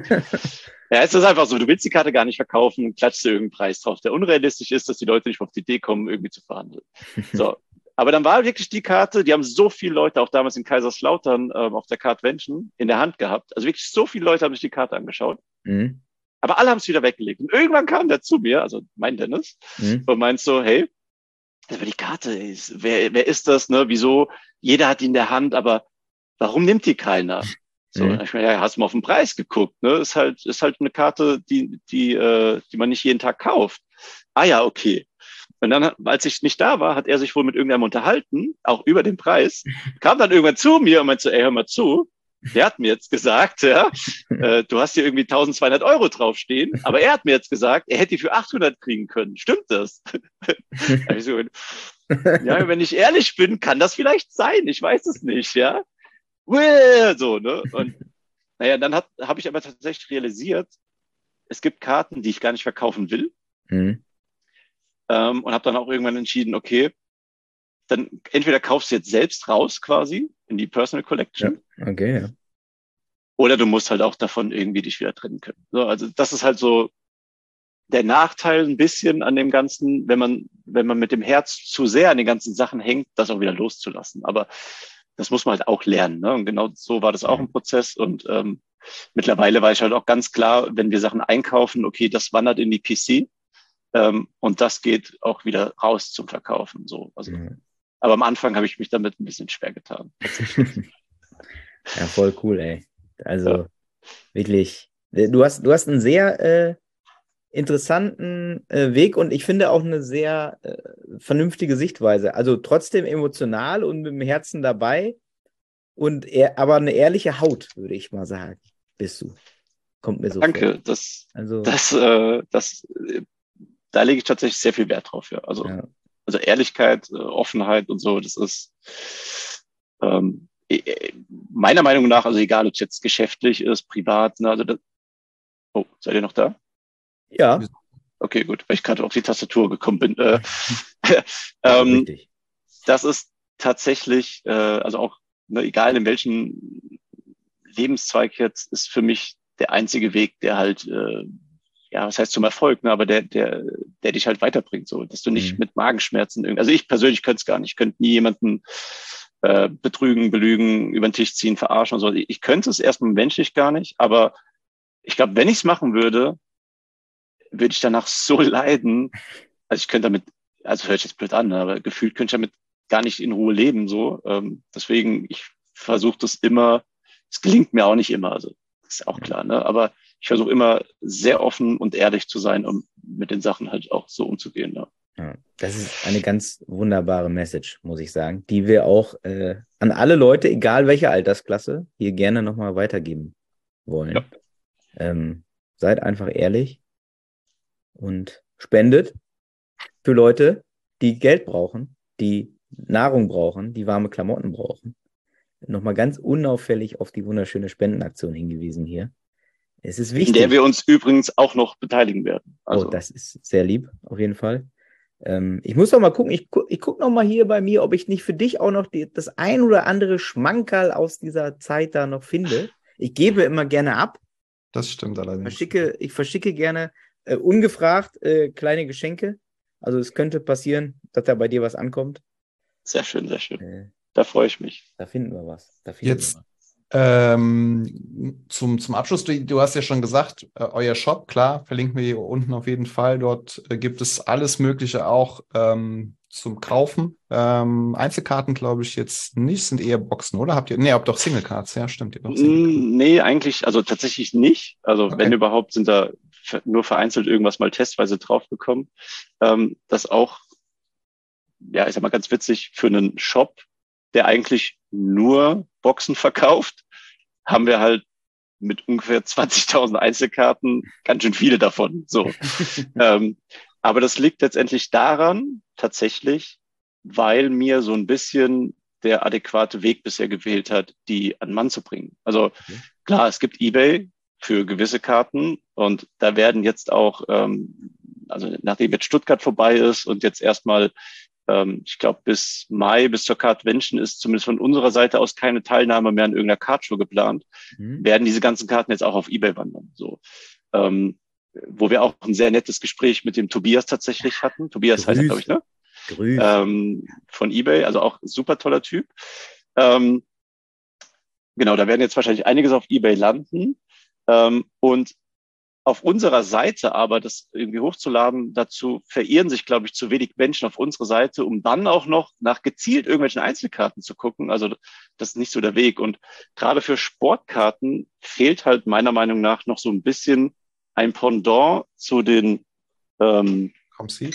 Ja, es ist einfach so, du willst die Karte gar nicht verkaufen und klatschst dir irgendeinen Preis drauf, der unrealistisch ist, dass die Leute nicht auf die Idee kommen, irgendwie zu verhandeln. So. Aber dann war wirklich die Karte, die haben so viele Leute, auch damals in Kaiserslautern ähm, auf der Cardvention, in der Hand gehabt. Also wirklich so viele Leute haben sich die Karte angeschaut. Mhm. Aber alle haben es wieder weggelegt. Und irgendwann kam der zu mir, also mein Dennis, mhm. und meint so, hey, aber die Karte, ist, wer, wer ist das, ne? Wieso? Jeder hat die in der Hand, aber warum nimmt die keiner? So, mhm. ich meine, ja, hast du mal auf den Preis geguckt, ne? Ist halt, ist halt eine Karte, die, die, äh, die man nicht jeden Tag kauft. Ah ja, okay. Und dann, als ich nicht da war, hat er sich wohl mit irgendjemandem unterhalten, auch über den Preis, kam dann irgendwann zu mir und meinte so, ey, hör mal zu, der hat mir jetzt gesagt, ja, äh, du hast hier irgendwie eintausendzweihundert Euro draufstehen, aber er hat mir jetzt gesagt, er hätte die für achthundert kriegen können. Stimmt das? ich so, ja, wenn ich ehrlich bin, kann das vielleicht sein, ich weiß es nicht, ja. So, ne? Und naja, dann habe ich aber tatsächlich realisiert, es gibt Karten, die ich gar nicht verkaufen will. Mhm. Ähm, und habe dann auch irgendwann entschieden, okay, dann entweder kaufst du jetzt selbst raus quasi in die Personal Collection. Ja, okay, ja. oder du musst halt auch davon irgendwie dich wieder trennen können. So, also das ist halt so der Nachteil ein bisschen an dem Ganzen, wenn man, wenn man mit dem Herz zu sehr an den ganzen Sachen hängt, das auch wieder loszulassen. Aber das muss man halt auch lernen. Ne? Und genau so war das auch ein Prozess. Und ähm, mittlerweile weiß ich halt auch ganz klar, wenn wir Sachen einkaufen, okay, das wandert in die P C ähm, und das geht auch wieder raus zum Verkaufen. So, also. Mhm. Aber am Anfang habe ich mich damit ein bisschen schwer getan. Ja, voll cool, ey. Also ja. Wirklich, du hast, du hast einen sehr äh, interessanten äh, Weg und ich finde auch eine sehr äh, vernünftige Sichtweise. Also trotzdem emotional und mit dem Herzen dabei und ehr, aber eine ehrliche Haut, würde ich mal sagen, bist du. Kommt mir so Danke, vor. das, also, das, äh, das, äh, da lege ich tatsächlich sehr viel Wert drauf. Ja. Also, ja. also Ehrlichkeit, äh, Offenheit und so, das ist ähm, meiner Meinung nach, also egal, ob es jetzt geschäftlich ist, privat, ne, also das, oh, seid ihr noch da? Ja. Okay, gut, weil ich gerade auf die Tastatur gekommen bin. Äh, ähm, das ist tatsächlich, äh, also auch, ne, egal in welchem Lebenszweig jetzt, ist für mich der einzige Weg, der halt, äh, ja, was heißt zum Erfolg, ne, aber der, der, der dich halt weiterbringt, so, dass du nicht mhm. mit Magenschmerzen irgendwie, also ich persönlich könnte es gar nicht, ich könnte nie jemanden äh, betrügen, belügen, über den Tisch ziehen, verarschen und so. Ich könnte es erstmal menschlich gar nicht, aber ich glaube, wenn ich es machen würde, würde ich danach so leiden. Also ich könnte damit, also hört sich jetzt blöd an, aber gefühlt könnte ich damit gar nicht in Ruhe leben. So, ähm, deswegen, ich versuche das immer, es gelingt mir auch nicht immer, also ist auch klar, ne? Aber ich versuche immer sehr offen und ehrlich zu sein, um mit den Sachen halt auch so umzugehen. Ne? Ja, das ist eine ganz wunderbare Message, muss ich sagen, die wir auch äh, an alle Leute, egal welche Altersklasse, hier gerne nochmal weitergeben wollen. Ja. Ähm, seid einfach ehrlich und spendet für Leute, die Geld brauchen, die Nahrung brauchen, die warme Klamotten brauchen. Nochmal ganz unauffällig auf die wunderschöne Spendenaktion hingewiesen hier. Es ist wichtig. In der wir uns übrigens auch noch beteiligen werden. Also. Oh, das ist sehr lieb, auf jeden Fall. Ähm, ich muss doch mal gucken, ich, gu ich gucke noch mal hier bei mir, ob ich nicht für dich auch noch die, das ein oder andere Schmankerl aus dieser Zeit da noch finde. Ich gebe immer gerne ab. Das stimmt allerdings. Verschicke, ich verschicke gerne äh, ungefragt äh, kleine Geschenke. Also es könnte passieren, dass da bei dir was ankommt. Sehr schön, sehr schön. Äh, da freue ich mich. Da finden wir was. Da finden Jetzt wir was. Ähm, zum, zum Abschluss, du, du hast ja schon gesagt, äh, euer Shop, klar, verlinken wir hier unten auf jeden Fall. Dort äh, gibt es alles Mögliche auch ähm, zum Kaufen. Ähm, Einzelkarten, glaube ich, jetzt nicht, sind eher Boxen, oder? Habt ihr, nee, habt doch Single Cards, ja, stimmt. Ihr habt nee, eigentlich, also tatsächlich nicht. Also okay. Wenn überhaupt, sind da nur vereinzelt irgendwas mal testweise draufgekommen. Ähm, das auch, ja, ich sag mal ganz witzig, für einen Shop, der eigentlich nur Boxen verkauft, haben wir halt mit ungefähr zwanzigtausend Einzelkarten ganz schön viele davon. So, ähm, aber das liegt letztendlich daran, tatsächlich, weil mir so ein bisschen der adäquate Weg bisher gewählt hat, die an Mann zu bringen. Also okay. Klar, es gibt eBay für gewisse Karten und da werden jetzt auch, ähm, also nachdem jetzt Stuttgart vorbei ist und jetzt erstmal ich glaube, bis Mai, bis zur Cardvention ist zumindest von unserer Seite aus keine Teilnahme mehr an irgendeiner Cardshow geplant, mhm. werden diese ganzen Karten jetzt auch auf eBay wandern. So, ähm, wo wir auch ein sehr nettes Gespräch mit dem Tobias tatsächlich hatten. Tobias heißt er, glaube ich, ne? Grüß. Ähm, von eBay, also auch super toller Typ. Ähm, genau, da werden jetzt wahrscheinlich einiges auf eBay landen. Ähm, und auf unserer Seite aber das irgendwie hochzuladen, dazu verirren sich, glaube ich, zu wenig Menschen auf unsere Seite, um dann auch noch nach gezielt irgendwelchen Einzelkarten zu gucken. Also das ist nicht so der Weg. Und gerade für Sportkarten fehlt halt meiner Meinung nach noch so ein bisschen ein Pendant zu den ähm, Komm Sie?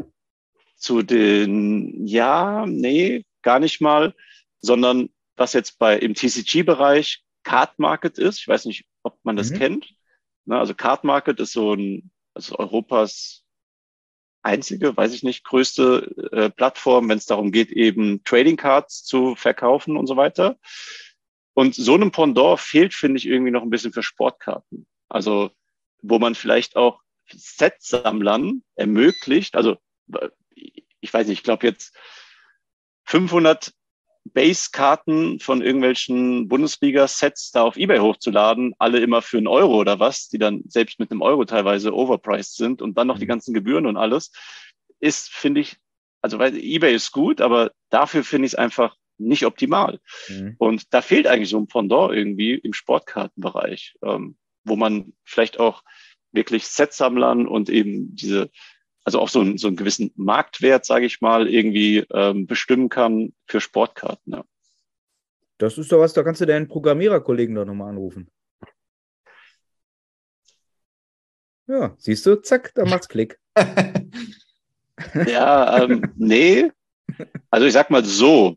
zu den, ja, nee, gar nicht mal, sondern was jetzt bei im T C G-Bereich Card Market ist. Ich weiß nicht, ob man das mhm. kennt. Na, also Card Market ist so ein, also Europas einzige, weiß ich nicht, größte äh, Plattform, wenn es darum geht, eben Trading Cards zu verkaufen und so weiter. Und so einem Pendant fehlt, finde ich, irgendwie noch ein bisschen für Sportkarten. Also, wo man vielleicht auch Set-Sammlern ermöglicht, also ich weiß nicht, ich glaube jetzt fünfhundert Base-Karten von irgendwelchen Bundesliga-Sets da auf eBay hochzuladen, alle immer für einen Euro oder was, die dann selbst mit einem Euro teilweise overpriced sind und dann noch die ganzen Gebühren und alles, ist, finde ich, also weil eBay ist gut, aber dafür finde ich es einfach nicht optimal. Mhm. Und da fehlt eigentlich so ein Pendant irgendwie im Sportkartenbereich, ähm, wo man vielleicht auch wirklich Setsammlern und eben diese, also auch so, ein, so einen gewissen Marktwert, sage ich mal, irgendwie ähm, bestimmen kann für Sportkarten. Ja. Das ist doch was, da kannst du deinen Programmiererkollegen doch nochmal anrufen. Ja, siehst du, zack, da macht's Klick. Ja, ähm, nee. Also ich sag mal so,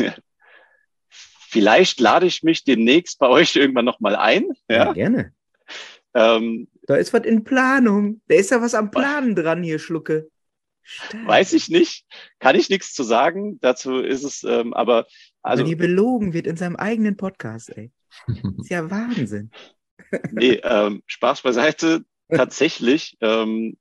vielleicht lade ich mich demnächst bei euch irgendwann nochmal ein. Ja, ja gerne. Ähm, da ist was in Planung. Da ist ja was am Planen dran hier, Schlucke. Stark. Weiß ich nicht. Kann ich nichts zu sagen. Dazu ist es, ähm, aber also. Wenn hier belogen wird in seinem eigenen Podcast, ey. Ist ja Wahnsinn. Nee, ähm, Spaß beiseite. Tatsächlich ähm,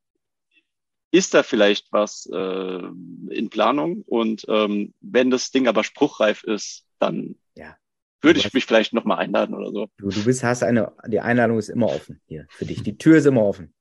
ist da vielleicht was äh, in Planung und ähm, wenn das Ding aber spruchreif ist, dann ja. würde ich hast, mich vielleicht nochmal einladen oder so. Du, du bist, hast eine, die Einladung ist immer offen hier für dich. Die Tür ist immer offen.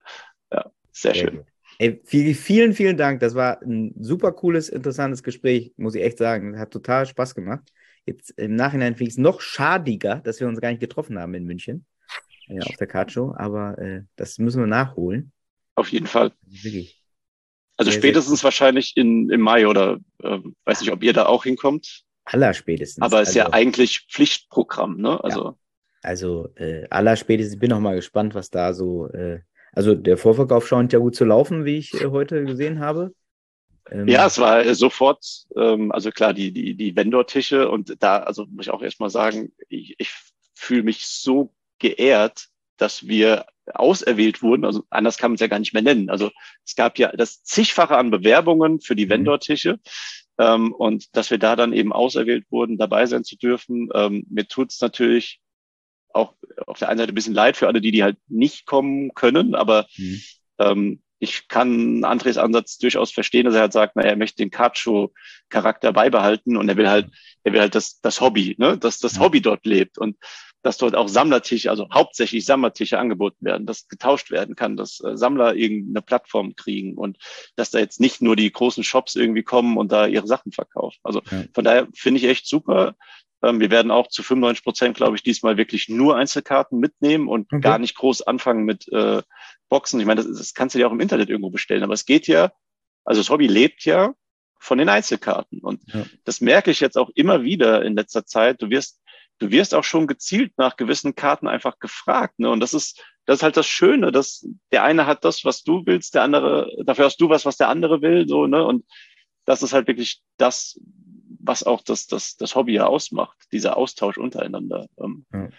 Ja, sehr, sehr schön. Gut. Ey, vielen, vielen Dank. Das war ein super cooles, interessantes Gespräch, muss ich echt sagen. Hat total Spaß gemacht. Jetzt im Nachhinein finde ich es noch schadiger, dass wir uns gar nicht getroffen haben in München äh, auf der Kartshow, aber äh, das müssen wir nachholen. Auf jeden Fall. Wirklich. Also sehr, spätestens sehr wahrscheinlich in, im Mai oder äh, weiß nicht, ob ihr da auch hinkommt. Allerspätestens. Aber es ist also, ja eigentlich Pflichtprogramm, ne? Also, ja. also äh, allerspätestens. Ich bin noch mal gespannt, was da so. Äh, also der Vorverkauf scheint ja gut zu laufen, wie ich äh, heute gesehen habe. Ähm, ja, es war äh, sofort, ähm, also klar, die, die, die Vendor-Tische und da, also muss ich auch erstmal sagen, ich, ich fühle mich so geehrt, dass wir auserwählt wurden, also anders kann man es ja gar nicht mehr nennen. Also es gab ja das zigfache an Bewerbungen für die Vendor-Tische ähm, und dass wir da dann eben auserwählt wurden, dabei sein zu dürfen. Ähm, mir tut es natürlich auch auf der einen Seite ein bisschen leid für alle, die, die halt nicht kommen können, aber mhm. ähm, ich kann Andres Ansatz durchaus verstehen, dass er halt sagt, naja, er möchte den Kartshow-Charakter beibehalten und er will halt, er will halt das, das Hobby, ne, dass das Hobby dort lebt und dass dort auch Sammlertische, also hauptsächlich Sammlertische angeboten werden, dass getauscht werden kann, dass äh, Sammler irgendeine Plattform kriegen und dass da jetzt nicht nur die großen Shops irgendwie kommen und da ihre Sachen verkaufen. Also ja. Von daher finde ich echt super. Ähm, wir werden auch zu fünfundneunzig Prozent, glaube ich, diesmal wirklich nur Einzelkarten mitnehmen und okay. gar nicht groß anfangen mit äh, Boxen. Ich meine, das, das kannst du dir auch im Internet irgendwo bestellen, aber es geht ja, also das Hobby lebt ja von den Einzelkarten und ja. das merke ich jetzt auch immer wieder in letzter Zeit. Du wirst Du wirst auch schon gezielt nach gewissen Karten einfach gefragt, ne? Und das ist, das ist halt das Schöne, dass der eine hat das, was du willst, der andere, dafür hast du was, was der andere will, so, ne? Und das ist halt wirklich das, was auch das, das, das Hobby ja ausmacht, dieser Austausch untereinander. Ähm. Ja.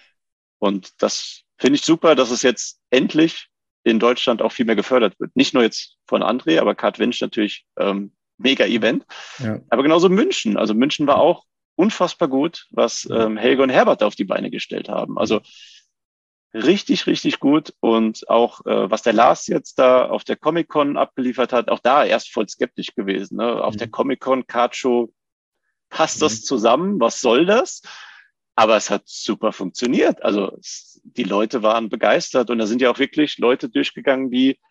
Und das finde ich super, dass es jetzt endlich in Deutschland auch viel mehr gefördert wird. Nicht nur jetzt von André, aber Card-Winch natürlich ähm, mega Event. Ja. Aber genauso München. Also München war auch unfassbar gut, was ähm, Helge und Herbert auf die Beine gestellt haben. Also richtig, richtig gut. Und auch, äh, was der Lars jetzt da auf der Comic-Con abgeliefert hat, auch da erst voll skeptisch gewesen. Ne? Auf mhm. der Comic-Con Cardshow passt mhm. das zusammen? Was soll das? Aber es hat super funktioniert. Also es, die Leute waren begeistert und da sind ja auch wirklich Leute durchgegangen, die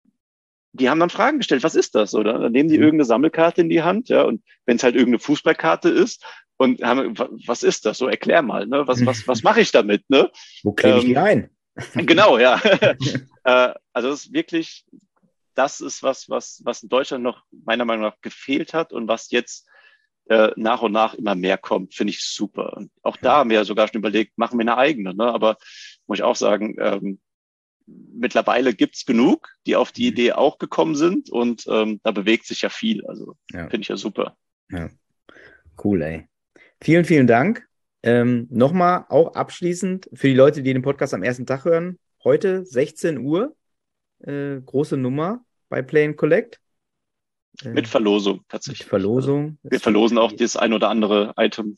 die haben dann Fragen gestellt. Was ist das? Oder dann nehmen die mhm. irgendeine Sammelkarte in die Hand, ja, und wenn es halt irgendeine Fußballkarte ist, und haben, was ist das? So, erklär mal, ne? Was, was, was mache ich damit, ne? Wo klebe ich ähm, die ein? Genau, ja. äh, also es ist wirklich, das ist was, was, was in Deutschland noch meiner Meinung nach gefehlt hat und was jetzt äh, nach und nach immer mehr kommt, finde ich super. Und auch da haben wir ja sogar schon überlegt, machen wir eine eigene, ne? Aber muss ich auch sagen, ähm, mittlerweile gibt's genug, die auf die Idee auch gekommen sind und ähm, da bewegt sich ja viel. Also ja. Finde ich ja super. Ja. Cool, ey. Vielen, vielen Dank. Ähm, Nochmal auch abschließend für die Leute, die den Podcast am ersten Tag hören. Heute sechzehn Uhr, äh, große Nummer bei Play and Collect. Äh, mit Verlosung tatsächlich. Mit Verlosung. Also, wir verlosen auch das ein oder andere Item.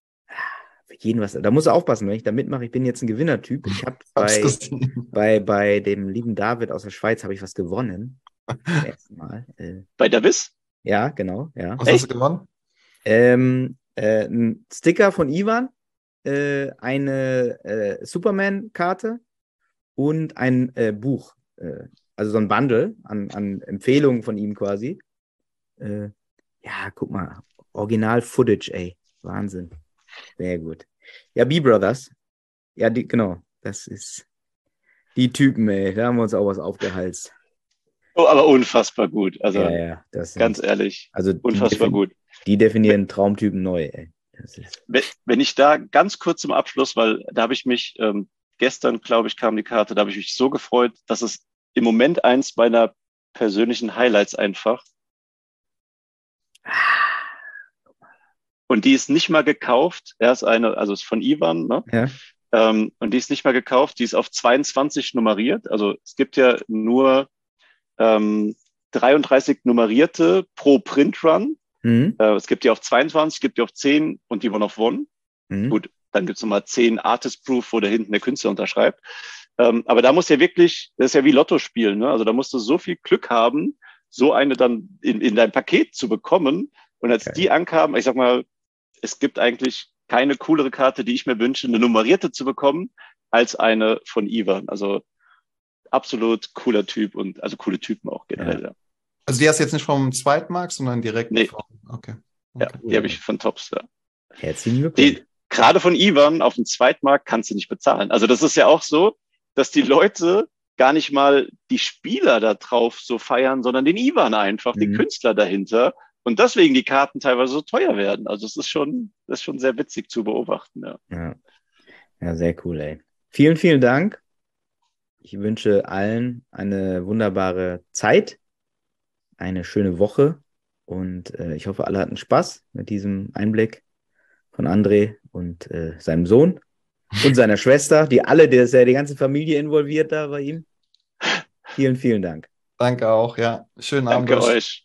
Für jeden was. Da muss er aufpassen, wenn ich da mitmache. Ich bin jetzt ein Gewinnertyp. Ich habe bei, bei, bei dem lieben David aus der Schweiz habe ich was gewonnen. Das erste Mal. Äh, bei Davis? Ja, genau. Ja. Was Echt? Hast du gewonnen? Ähm, Äh, ein Sticker von Ivan, äh, eine äh, Superman-Karte und ein äh, Buch. Äh, also so ein Bundle an, an Empfehlungen von ihm quasi. Äh, ja, guck mal. Original-Footage, ey. Wahnsinn. Sehr gut. Ja, B-Brothers. Ja, die, genau. Das ist die Typen, ey. Da haben wir uns auch was aufgehalst. Oh, aber unfassbar gut. Also Ja, ja, das sind, ganz ehrlich, also die unfassbar defin- gut. Die definieren Traumtypen neu, ey. Das ist, Wenn, wenn ich da ganz kurz zum Abschluss, weil da habe ich mich, ähm, gestern, glaube ich, kam die Karte, da habe ich mich so gefreut, dass es im Moment eins meiner persönlichen Highlights einfach. Und die ist nicht mal gekauft. Er ist eine, also ist von Ivan, ne? ja. Ähm, und die ist nicht mal gekauft. Die ist auf zweiundzwanzig nummeriert. Also es gibt ja nur ähm, dreiunddreißig nummerierte pro Printrun. Mhm. Äh, es gibt die auf zweiundzwanzig, es gibt die auf zehn und die One of One. Mhm. Gut, dann gibt es nochmal zehn Artist Proof, wo da hinten der Künstler unterschreibt. Ähm, aber da muss ja wirklich, das ist ja wie Lotto spielen, ne? Also da musst du so viel Glück haben, so eine dann in, in dein Paket zu bekommen. Und als Okay. die ankamen, ich sag mal, es gibt eigentlich keine coolere Karte, die ich mir wünsche, eine nummerierte zu bekommen, als eine von Ivan. Also absolut cooler Typ und also coole Typen auch generell. Ja. Also die hast du jetzt nicht vom Zweitmarkt, sondern direkt Nee. vom... Okay. Ja, okay. die habe ich von Tops. Ja. Herzlichen Glückwunsch. Die, gerade von Ivan auf dem Zweitmarkt kannst du nicht bezahlen. Also das ist ja auch so, dass die Leute gar nicht mal die Spieler da drauf so feiern, sondern den Ivan einfach, Mhm. den Künstler dahinter. Und deswegen die Karten teilweise so teuer werden. Also es ist schon, das ist schon sehr witzig zu beobachten. Ja. Ja. Ja, sehr cool, ey. Vielen, vielen Dank. Ich wünsche allen eine wunderbare Zeit, eine schöne Woche und äh, ich hoffe, alle hatten Spaß mit diesem Einblick von André und äh, seinem Sohn und seiner Schwester, die alle, der ist ja die ganze Familie involviert da bei ihm. Vielen, vielen Dank. Danke auch, ja. Schönen Abend Danke euch. euch.